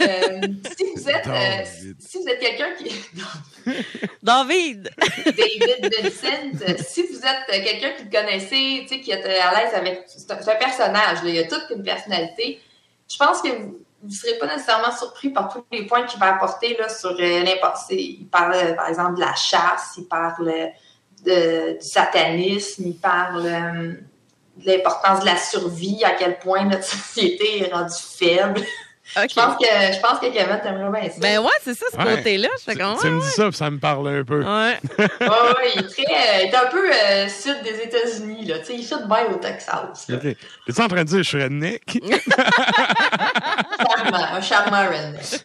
Si vous êtes quelqu'un qui... David Vincent, si vous êtes quelqu'un qui le connaissait, tu sais, qui est à l'aise avec... C'est un personnage, là, il a toute une personnalité. Je pense que vous ne serez pas nécessairement surpris par tous les points qu'il va apporter là, sur n'importe... Il parle, par exemple, de la chasse, il parle du satanisme, il parle de l'importance de la survie, à quel point notre société est rendue faible. Je pense que Kevin t'aimerait bien ça. Ben ouais, c'est ça, ce côté-là. Je fais comme, tu me dis ça, ça me parle un peu. Ouais. Il est un peu sud des États-Unis, là. Tu sais, il fit bien au Texas. OK. Es-tu en train de dire que je suis redneck? Un charmant redneck.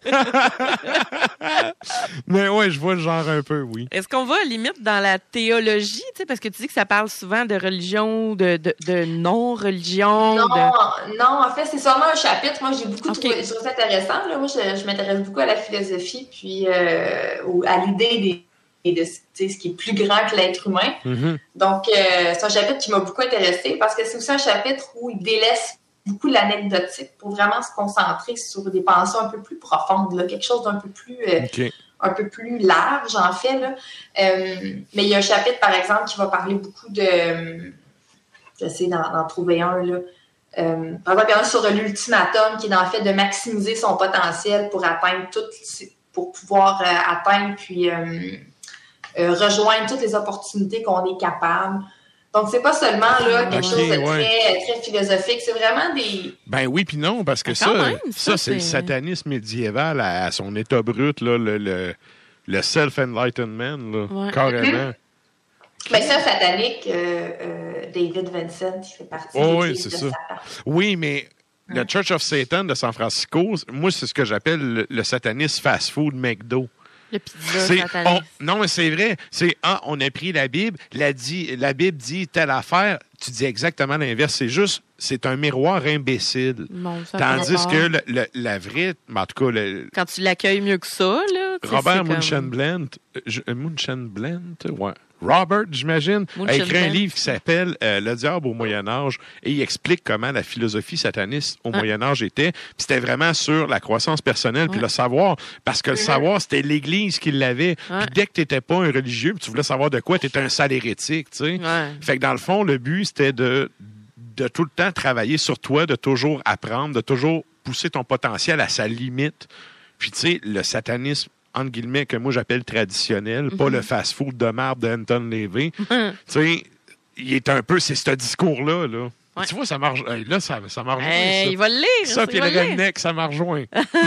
Mais ouais, je vois le genre un peu, oui. Est-ce qu'on va limite dans la théologie, tu sais, parce que tu dis que ça parle souvent de religion, de non-religion? Non, en fait, c'est seulement un chapitre. Moi, j'ai beaucoup trouvé ça intéressant. Là. Moi, je m'intéresse beaucoup à la philosophie, puis à l'idée de ce qui est plus grand que l'être humain. Mm-hmm. Donc, c'est un chapitre qui m'a beaucoup intéressée parce que c'est aussi un chapitre où il délaisse beaucoup l'anecdotique pour vraiment se concentrer sur des pensées un peu plus profondes, là, quelque chose d'un peu plus un peu plus large, en fait. Là. Mais il y a un chapitre, par exemple, qui va parler beaucoup de... J'essaie d'en trouver un, là. Par exemple, il y en a sur l'ultimatum, qui est dans le fait de maximiser son potentiel pour atteindre pour pouvoir atteindre puis rejoindre toutes les opportunités qu'on est capable. Donc, c'est pas seulement là, quelque chose de très philosophique, c'est vraiment des... Ben oui, puis non, parce que ça c'est le satanisme médiéval à son état brut, là, le self-enlightenment, là, carrément. Mais ça, satanique, David Vincent, il fait partie de Satan. Oui, mais le Church of Satan de San Francisco, moi, c'est ce que j'appelle le satanisme fast-food McDo. Le pizza non, mais c'est vrai. On a pris la Bible, la Bible dit telle affaire, tu dis exactement l'inverse. C'est un miroir imbécile. Non, tandis que la vraie, en tout cas... Quand tu l'accueilles mieux que ça, là... Robert Munchenblandt, Robert, j'imagine, a écrit un livre qui s'appelle Le diable au Moyen-Âge et il explique comment la philosophie sataniste au Moyen-Âge était. Puis c'était vraiment sur la croissance personnelle puis le savoir. Parce que le savoir, c'était l'Église qui l'avait. Puis dès que tu n'étais pas un religieux, tu voulais savoir de quoi, tu étais un sale hérétique. Tu sais. Fait que dans le fond, le but, c'était de tout le temps travailler sur toi, de toujours apprendre, de toujours pousser ton potentiel à sa limite. Puis tu sais, le satanisme, entre guillemets, que moi j'appelle traditionnel, pas le fast-food de marbre d'Anton Lavey. Tu sais, il est un peu, c'est ce discours-là, là. Ouais. Tu vois, ça marche. Là, ça m'a rejoint. Il va le lire. Ça, puis le redneck, ça m'a rejoint.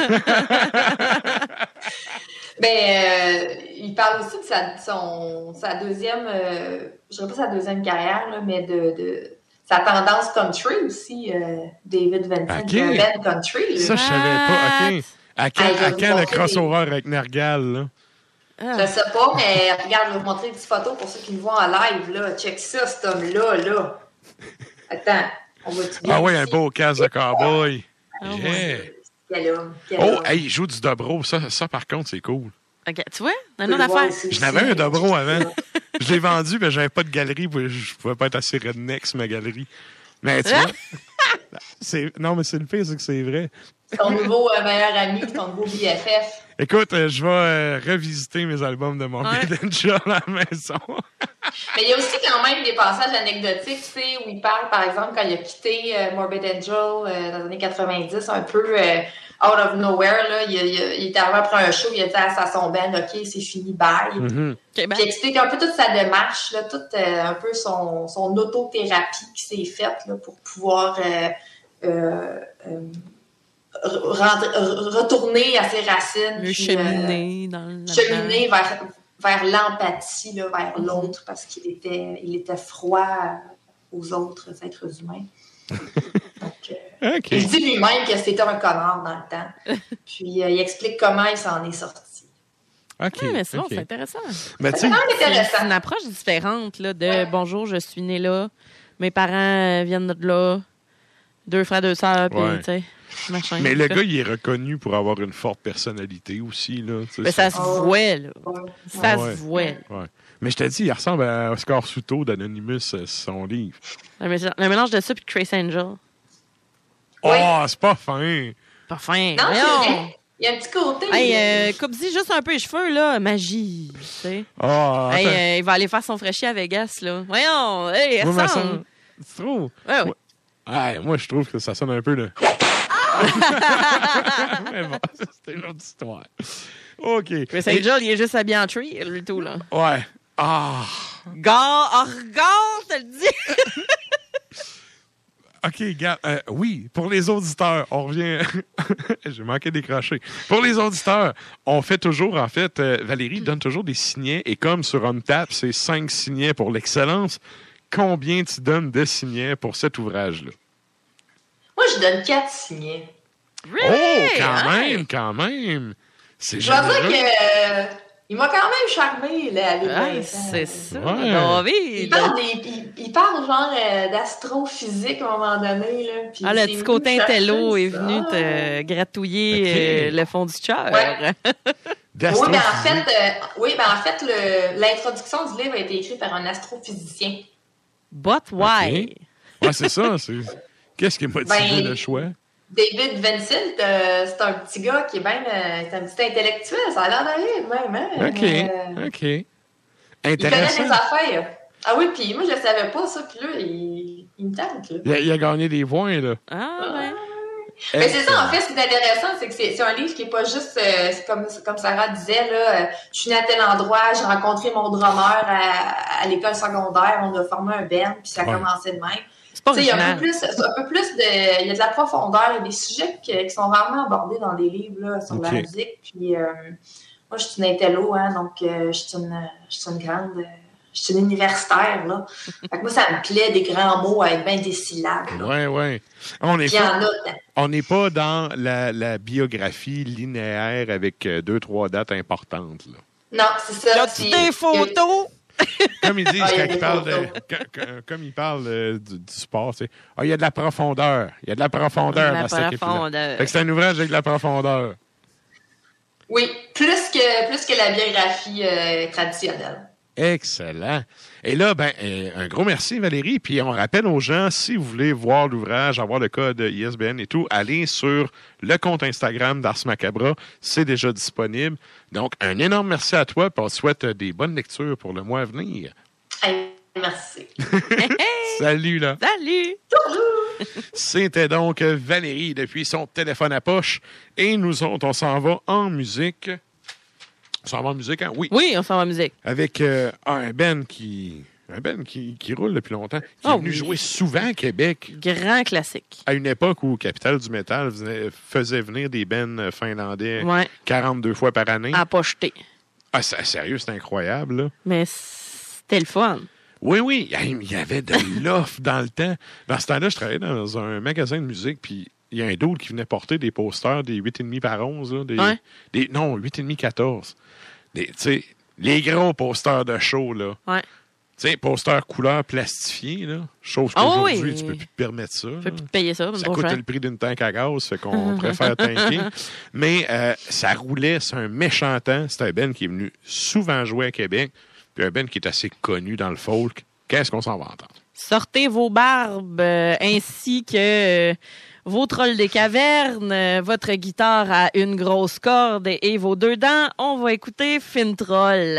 Il parle aussi de sa deuxième, je dirais pas sa deuxième carrière, là, mais de sa tendance country aussi, David Vincent, Ben Country. Là. Ça, je savais pas. OK. À quand le crossover avec Nergal, là? Je sais pas, mais regarde, je vais vous montrer une petite photo pour ceux qui me voient en live, là. Check ça, cet homme-là, là. Attends, on va tout bien. Ah oui, un beau casque de cowboy. Quel homme. Il joue du dobro. Ça, par contre, c'est cool. OK, tu vois? Une autre affaire. Je n'avais un dobro avant. Je l'ai vendu, mais j'avais pas de galerie. Je pouvais pas être assez redneck sur ma galerie. Mais tu vois, non, mais c'est le pire, c'est que c'est vrai. Ton nouveau meilleur ami, ton nouveau BFF. Écoute, je vais revisiter mes albums de Morbid Angel à la maison. Mais il y a aussi quand même des passages anecdotiques, tu sais, où il parle, par exemple, quand il a quitté Morbid Angel dans les années 90, un peu out of nowhere, là, il est arrivé après un show, il a dit à son band, OK, c'est fini, bye. Okay, Puis il explique un peu toute sa démarche, là, toute un peu son autothérapie qui s'est faite là, pour pouvoir retourner à ses racines. Mieux cheminer cheminer vers l'empathie, là, vers l'autre, parce qu'il était froid aux autres êtres humains. Donc, Okay. il dit lui-même que c'était un connard dans le temps. Puis il explique comment il s'en est sorti. OK. Ouais, mais c'est bon, OK. c'est intéressant. Mais tu C'est sais, quand même C'est intéressant. une approche différente là, de bonjour, je suis né là, mes parents viennent de là, 2 frères, 2 sœurs, puis Ouais. tu sais, machin. mais En le tout gars, cas. il est reconnu pour avoir une forte personnalité aussi. Là, tu sais, Ben, ça se voit, là. Ouais. Ça Ouais. se voit. Ouais. Mais je t'ai dit, il ressemble à Oscar Souto d'Anonymous, son livre. Le mélange de ça puis de Trace Angel. Oui. Oh, c'est pas fin! Pas fin. Non, c'est Voyons. vrai. Il y a un petit côté. Hey, coupe-y juste un peu les cheveux, là. Magie, tu sais. Ah, Hey, attends. il va aller faire son fraîchier à Vegas, là. Voyons, hey, Moi, me ressemble. semble- Tu trouves? Ouais, ouais. Ouais, moi, je trouve que ça sonne un peu de... Mais bon, ça, c'était une autre histoire. OK. Trace Angel, il est juste habillé en tree, lui, tout, là. Ouais. Ah! Gare, regarde, je te le dis. OK, gars. Oui, pour les auditeurs, on revient... J'ai manqué de décrocher. Pour les auditeurs, on fait toujours, en fait, Valérie donne toujours des signets, et comme sur Untap, c'est 5 signets pour l'excellence, combien tu donnes de signets pour cet ouvrage-là? Moi, je donne 4 signets. Really? Oh, quand Hey. même, quand même! C'est Je dois dire généreux. que il m'a quand même charmé, là, avec Ouais, Vincent. c'est ça. Ouais. David. Il parle genre d'astrophysique à un moment donné. Là, puis Ah, le c'est petit venu côté chercher intello est ça. venu te gratouiller Ok. le fond du cœur. Ouais. D'astrophysique. Oui, ben en fait, l'introduction du livre a été écrite par un astrophysicien. But why? Ouais, c'est ça. Qu'est-ce qui a motivé Ben, le choix? David Vincent, c'est un petit gars qui est bien... c'est un petit intellectuel, ça a l'air d'aller même. Hein? OK, OK. Il connaît Intéressant. les affaires. Ah oui, puis moi, je savais pas ça, puis là, il me tente. Là. Il a gagné des points, là. Ah, ouais. Mais c'est ça, en fait, ce qui est intéressant, c'est que c'est un livre qui est pas juste, c'est comme Sarah disait, là, je suis née à tel endroit, j'ai rencontré mon drummer à l'école secondaire, on a formé un band, puis ça a Ouais. commencé de même. C'est pas Tu sais, il y a un original. peu plus de, il y a de la profondeur, il y a des sujets qui sont rarement abordés dans des livres, là, sur la Ok. musique, puis moi, je suis une intello, hein, donc je suis une grande... je suis une universitaire, là. Fait que moi, ça me plaît, des grands mots avec bien des syllabes. Là. Ouais, ouais. On n'est Puis il y en pas, a... on n'est pas dans la biographie linéaire avec 2-3 dates importantes, là. Non, c'est ça. As-tu des photos? Comme ils disent Ah, il y a quand des ils parlent photos. comme ils parlent du sport, tu sais. Ah, il y a de la profondeur. Il y a de la profondeur La dans cette épisode. profondeur. Fait que c'est un ouvrage avec de la profondeur. Oui, plus que la biographie traditionnelle. Excellent. Et là, un gros merci, Valérie. Puis on rappelle aux gens, si vous voulez voir l'ouvrage, avoir le code ISBN et tout, allez sur le compte Instagram d'Ars Macabra. C'est déjà disponible. Donc, un énorme merci à toi. Puis on te souhaite des bonnes lectures pour le mois à venir. Hey, merci. Salut, là. Salut! C'était donc Valérie depuis son téléphone à poche. Et nous autres, on s'en va en musique. On s'en va en musique, hein? Oui. Oui, on s'en va en musique. Avec un Ben qui roule depuis longtemps, qui est Oh, venu oui. jouer souvent à Québec, Grand classique. à une époque où Capitale du Métal faisait venir des bands finlandais Ouais. 42 fois par année. À pas jeter. Ah, sérieux, c'est incroyable, là. Mais c'était le fun. Oui, oui, il y avait de l'offre dans le temps. Dans ce temps-là, je travaillais dans un magasin de musique, puis il y a un d'autre qui venait porter des posters, des 8,5 par 11, là, Ouais. non, 8,5 14. Tu sais, les gros posters de show, là. Ouais. Tu sais, posters couleur plastifiés, là. Chose Ah qu'aujourd'hui, oui. tu peux plus te permettre ça. Je peux là. plus te payer ça. Ça coûte le prix d'une tank à gaz, fait qu'on préfère tanker. Mais ça roulait, c'est un méchant temps. C'est un Ben qui est venu souvent jouer à Québec, puis un Ben qui est assez connu dans le folk. Qu'est-ce qu'on s'en va entendre? Sortez vos barbes ainsi que vos trolls des cavernes, votre guitare à une grosse corde et vos 2 dents. On va écouter Fin Troll.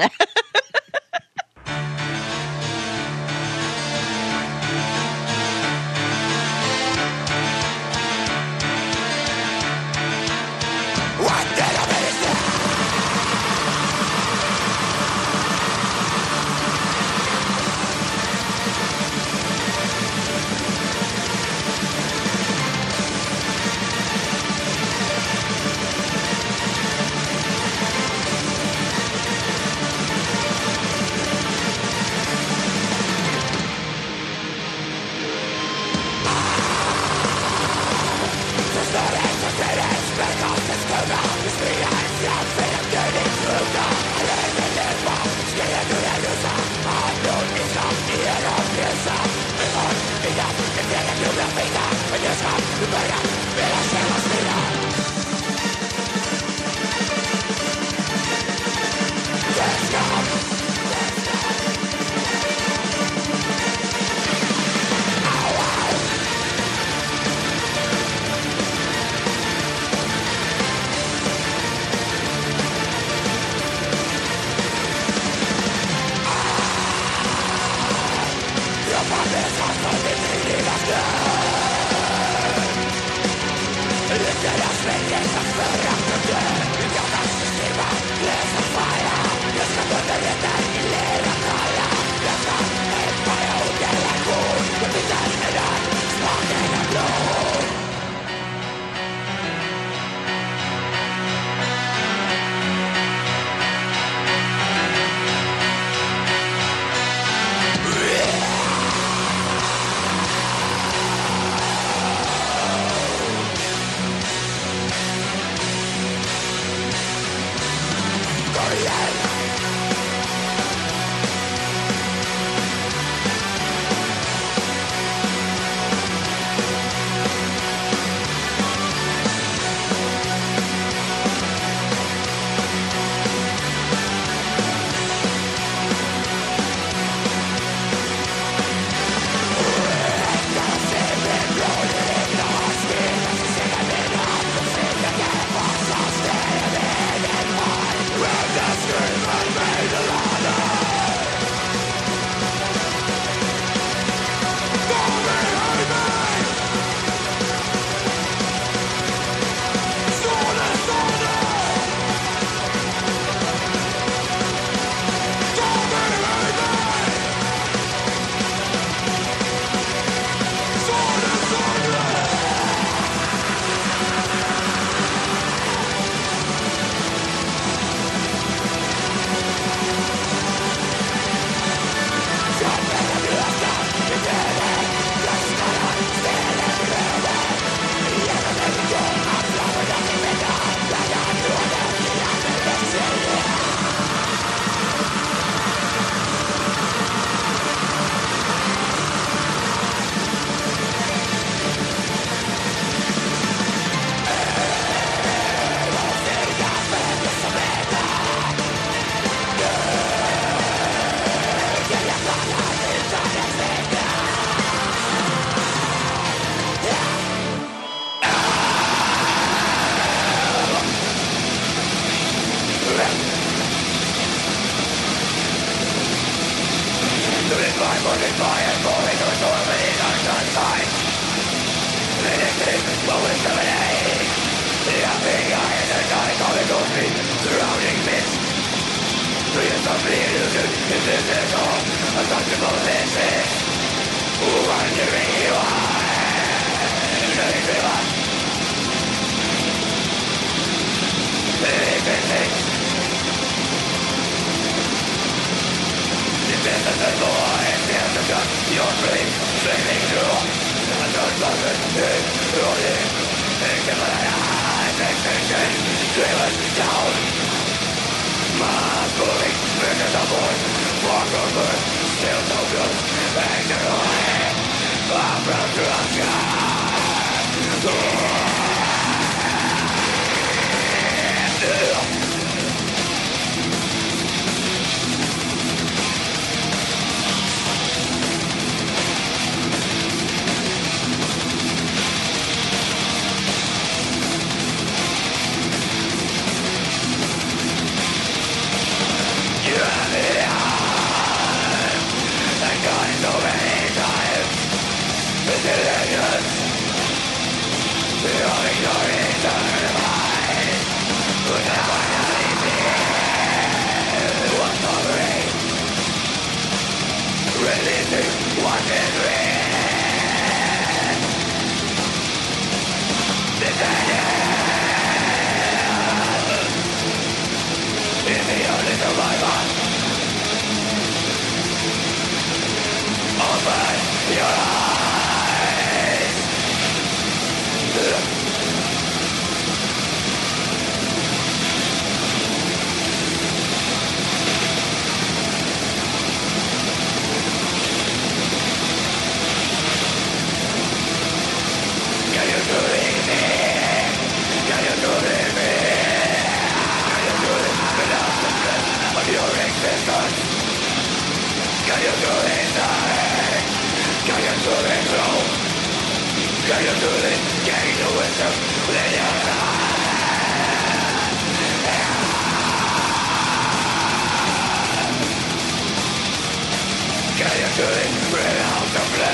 Bring out the flesh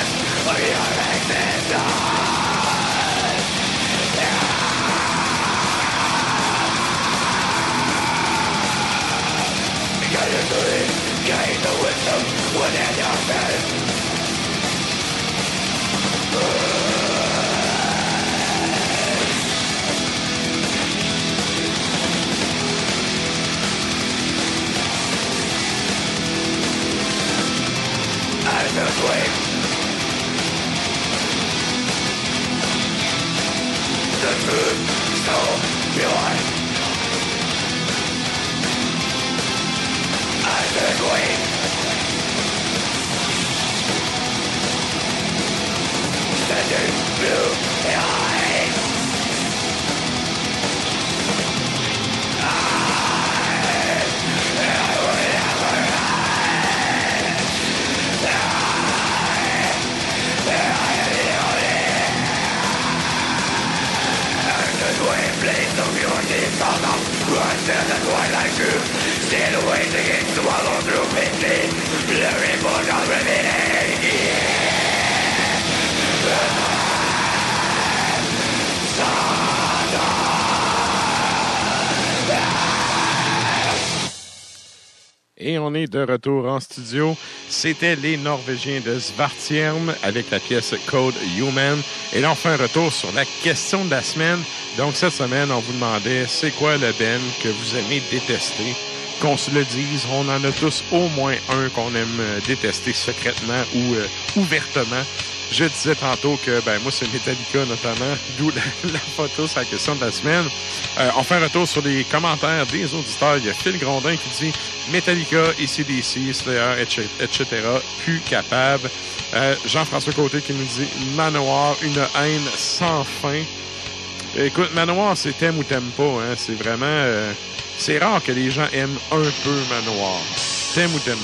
Et on est de retour en studio. C'était les Norvégiens de Svartjerm avec la pièce Code Human. Et là, on fait un retour sur la question de la semaine. Donc, cette semaine, on vous demandait c'est quoi le band que vous aimez détester? Qu'on se le dise, on en a tous au moins un qu'on aime détester secrètement ou ouvertement. Je disais tantôt que, moi, c'est Metallica notamment, d'où la photo sur la question de la semaine. On fait un retour sur les commentaires des auditeurs. Il y a Phil Grondin qui dit Metallica, AC/DC, Slayer, etc. Plus capable. Jean-François Côté qui nous dit Manowar, une haine sans fin. Écoute, Manowar, c'est t'aimes ou t'aimes pas. Hein? C'est vraiment... c'est rare que les gens aiment un peu Manowar. T'aimes ou t'aimes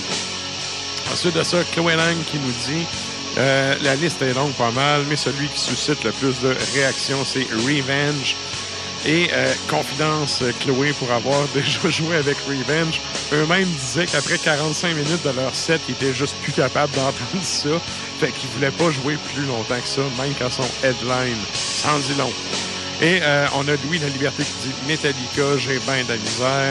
pas. Ensuite de ça, Chloé Lang qui nous dit... la liste est longue pas mal, mais celui qui suscite le plus de réactions, c'est Revenge. Et confidence, Chloé, pour avoir déjà joué avec Revenge, eux-mêmes disaient qu'après 45 minutes de leur set, ils étaient juste plus capables d'entendre ça. Fait qu'ils voulaient pas jouer plus longtemps que ça, même quand son headline. Sans dit long. Et on a Louis La Liberté qui dit Metallica, j'ai ben de la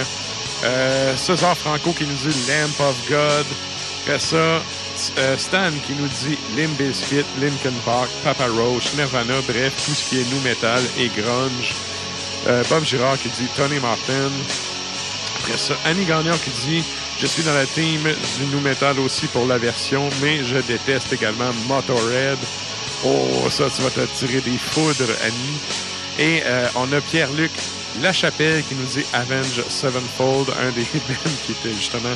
misère. César Franco qui nous dit Lamp of God. Après ça, Stan qui nous dit Limp Bizkit, Linkin Park, Papa Roach, Nirvana, bref, tout ce qui est nu metal et grunge. Bob Girard qui dit Tony Martin. Après ça, Annie Gagnon qui dit je suis dans la team du nu metal aussi pour la version, mais je déteste également Motorhead. Oh, ça, tu vas te tirer des foudres, Annie. Et on a Pierre-Luc Lachapelle qui nous dit Avenge Sevenfold, un des bands qui était justement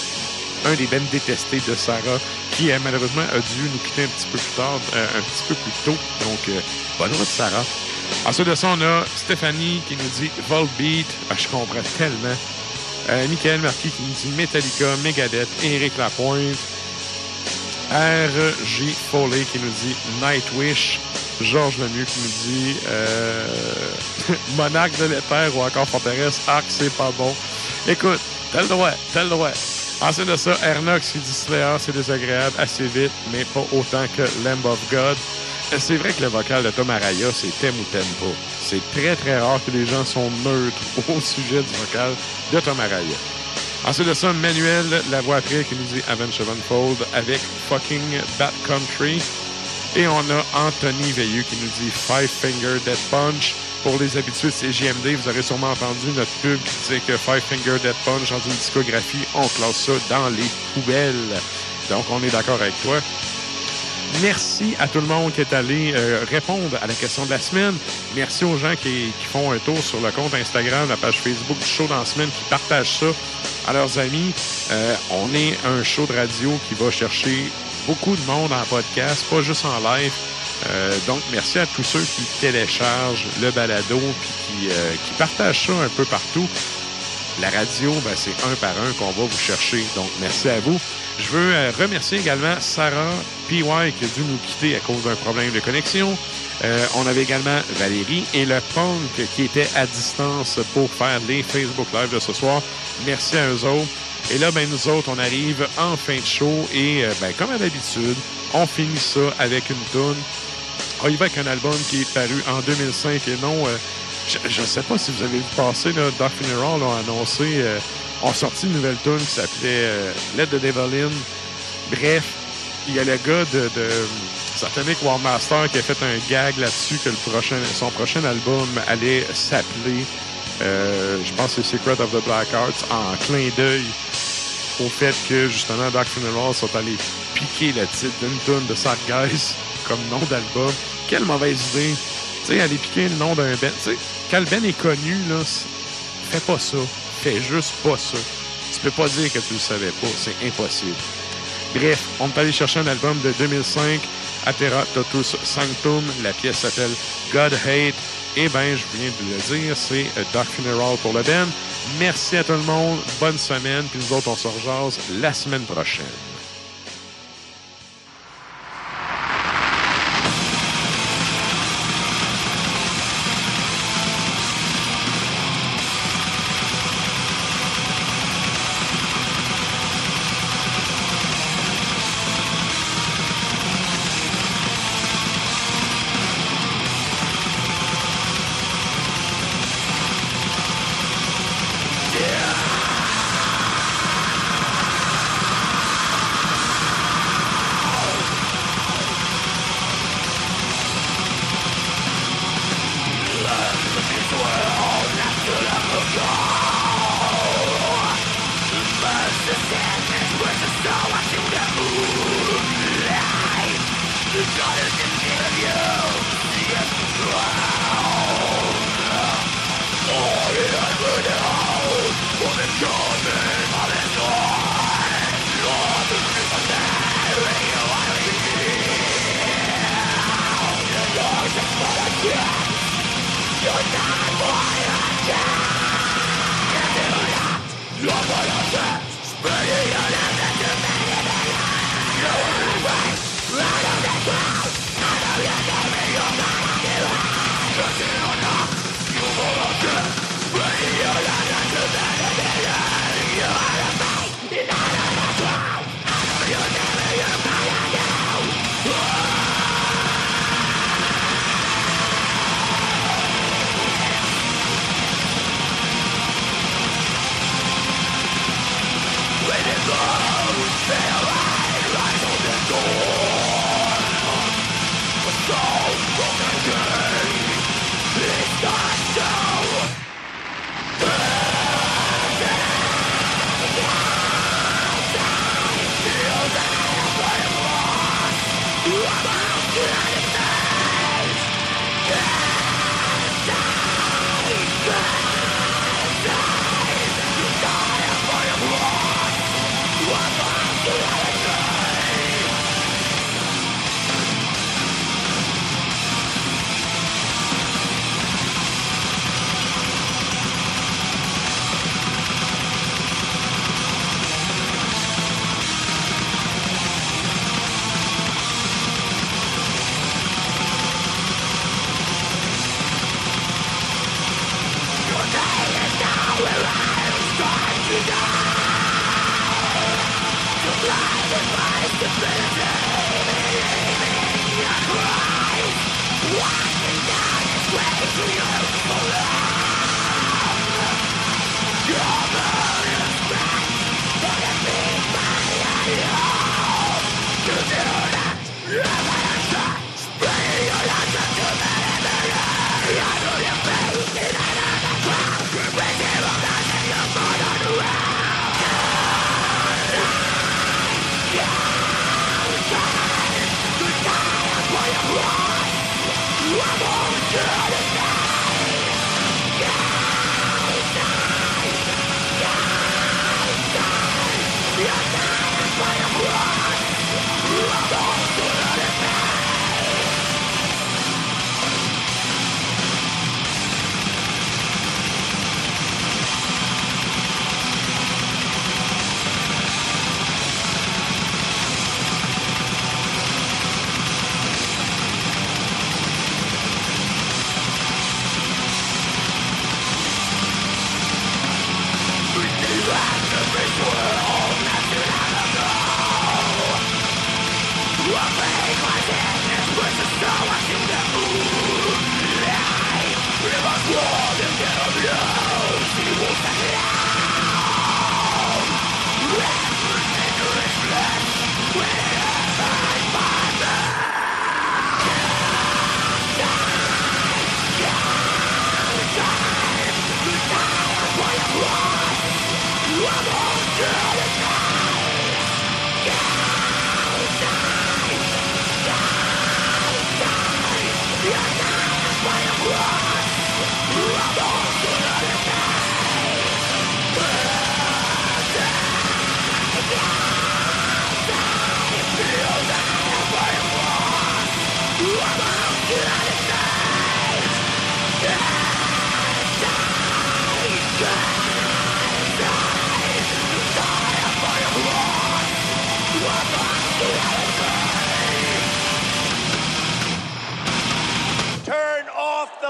un des bands détestés de Sarah, qui malheureusement a dû nous quitter un petit peu plus tard, un petit peu plus tôt. Donc, bonne route, Sarah. Ensuite de ça, on a Stéphanie qui nous dit Volbeat. Je comprends tellement. Michael Marquis qui nous dit Metallica, Megadeth, Éric Lapointe. R.J. Foley qui nous dit Nightwish. Georges Lemieux qui nous dit Monarque de l'Éther ou encore Forteresse. Arc, c'est pas bon. Écoute, t'as le droit. Ensuite de ça, Ernox qui dit Slayer, c'est désagréable assez vite, mais pas autant que Lamb of God. C'est vrai que le vocal de Tom Araya, c'est t'aimes ou t'aimes pas. C'est très, très rare que les gens sont neutres au sujet du vocal de Tom Araya. Ensuite de ça, Manuel Lavoie-Après qui nous dit Avenged Sevenfold avec Fucking Bad Country. Et on a Anthony Veilleux qui nous dit Five Finger Death Punch. Pour les habitués de CJMD, vous aurez sûrement entendu notre pub qui disait que Five Finger Death Punch, dans une discographie, on classe ça dans les poubelles. Donc, on est d'accord avec toi. Merci à tout le monde qui est allé répondre à la question de la semaine. Merci aux gens qui font un tour sur le compte Instagram, la page Facebook du show dans la semaine, qui partagent ça à leurs amis. On est un show de radio qui va chercher beaucoup de monde en podcast, pas juste en live. Donc, merci à tous ceux qui téléchargent le balado puis qui partagent ça un peu partout. La radio, c'est un par un qu'on va vous chercher. Donc, merci à vous. Je veux remercier également Sarah P.Y. qui a dû nous quitter à cause d'un problème de connexion. On avait également Valérie et le Punk qui était à distance pour faire les Facebook Live de ce soir. Merci à eux autres. Et là, ben, nous autres, on arrive en fin de show et, ben, comme à l'habitude, on finit ça avec une toune. On y va avec un album qui est paru en 2005 et non... je ne sais pas si vous avez vu passer, là, Dark Funeral a annoncé... ont sorti une nouvelle tune qui s'appelait Let the Devil In. Bref, il y a le gars de Satanic Warmaster qui a fait un gag là-dessus que son prochain album allait s'appeler, je pense que c'est Secret of the Black Arts, en clin d'œil au fait que, justement, Dark Funeral sont allés piquer le titre d'une tune de Sad Guys comme nom d'album. Quelle mauvaise idée! Tu sais, aller piquer le nom d'un band. Tu sais, quand le band est connu, là, fais pas ça. Fais juste pas ça. Tu peux pas dire que tu le savais pas. C'est impossible. Bref, on est allé chercher un album de 2005, Atera Totus Sanctum. La pièce s'appelle God Hate. Et ben, je viens de le dire, c'est Dark Funeral pour le band. Merci à tout le monde. Bonne semaine. Puis nous autres, on se rejase la semaine prochaine.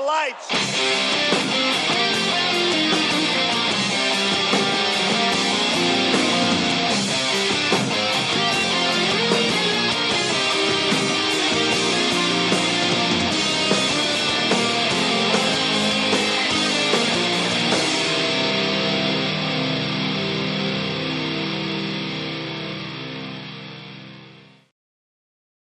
lights.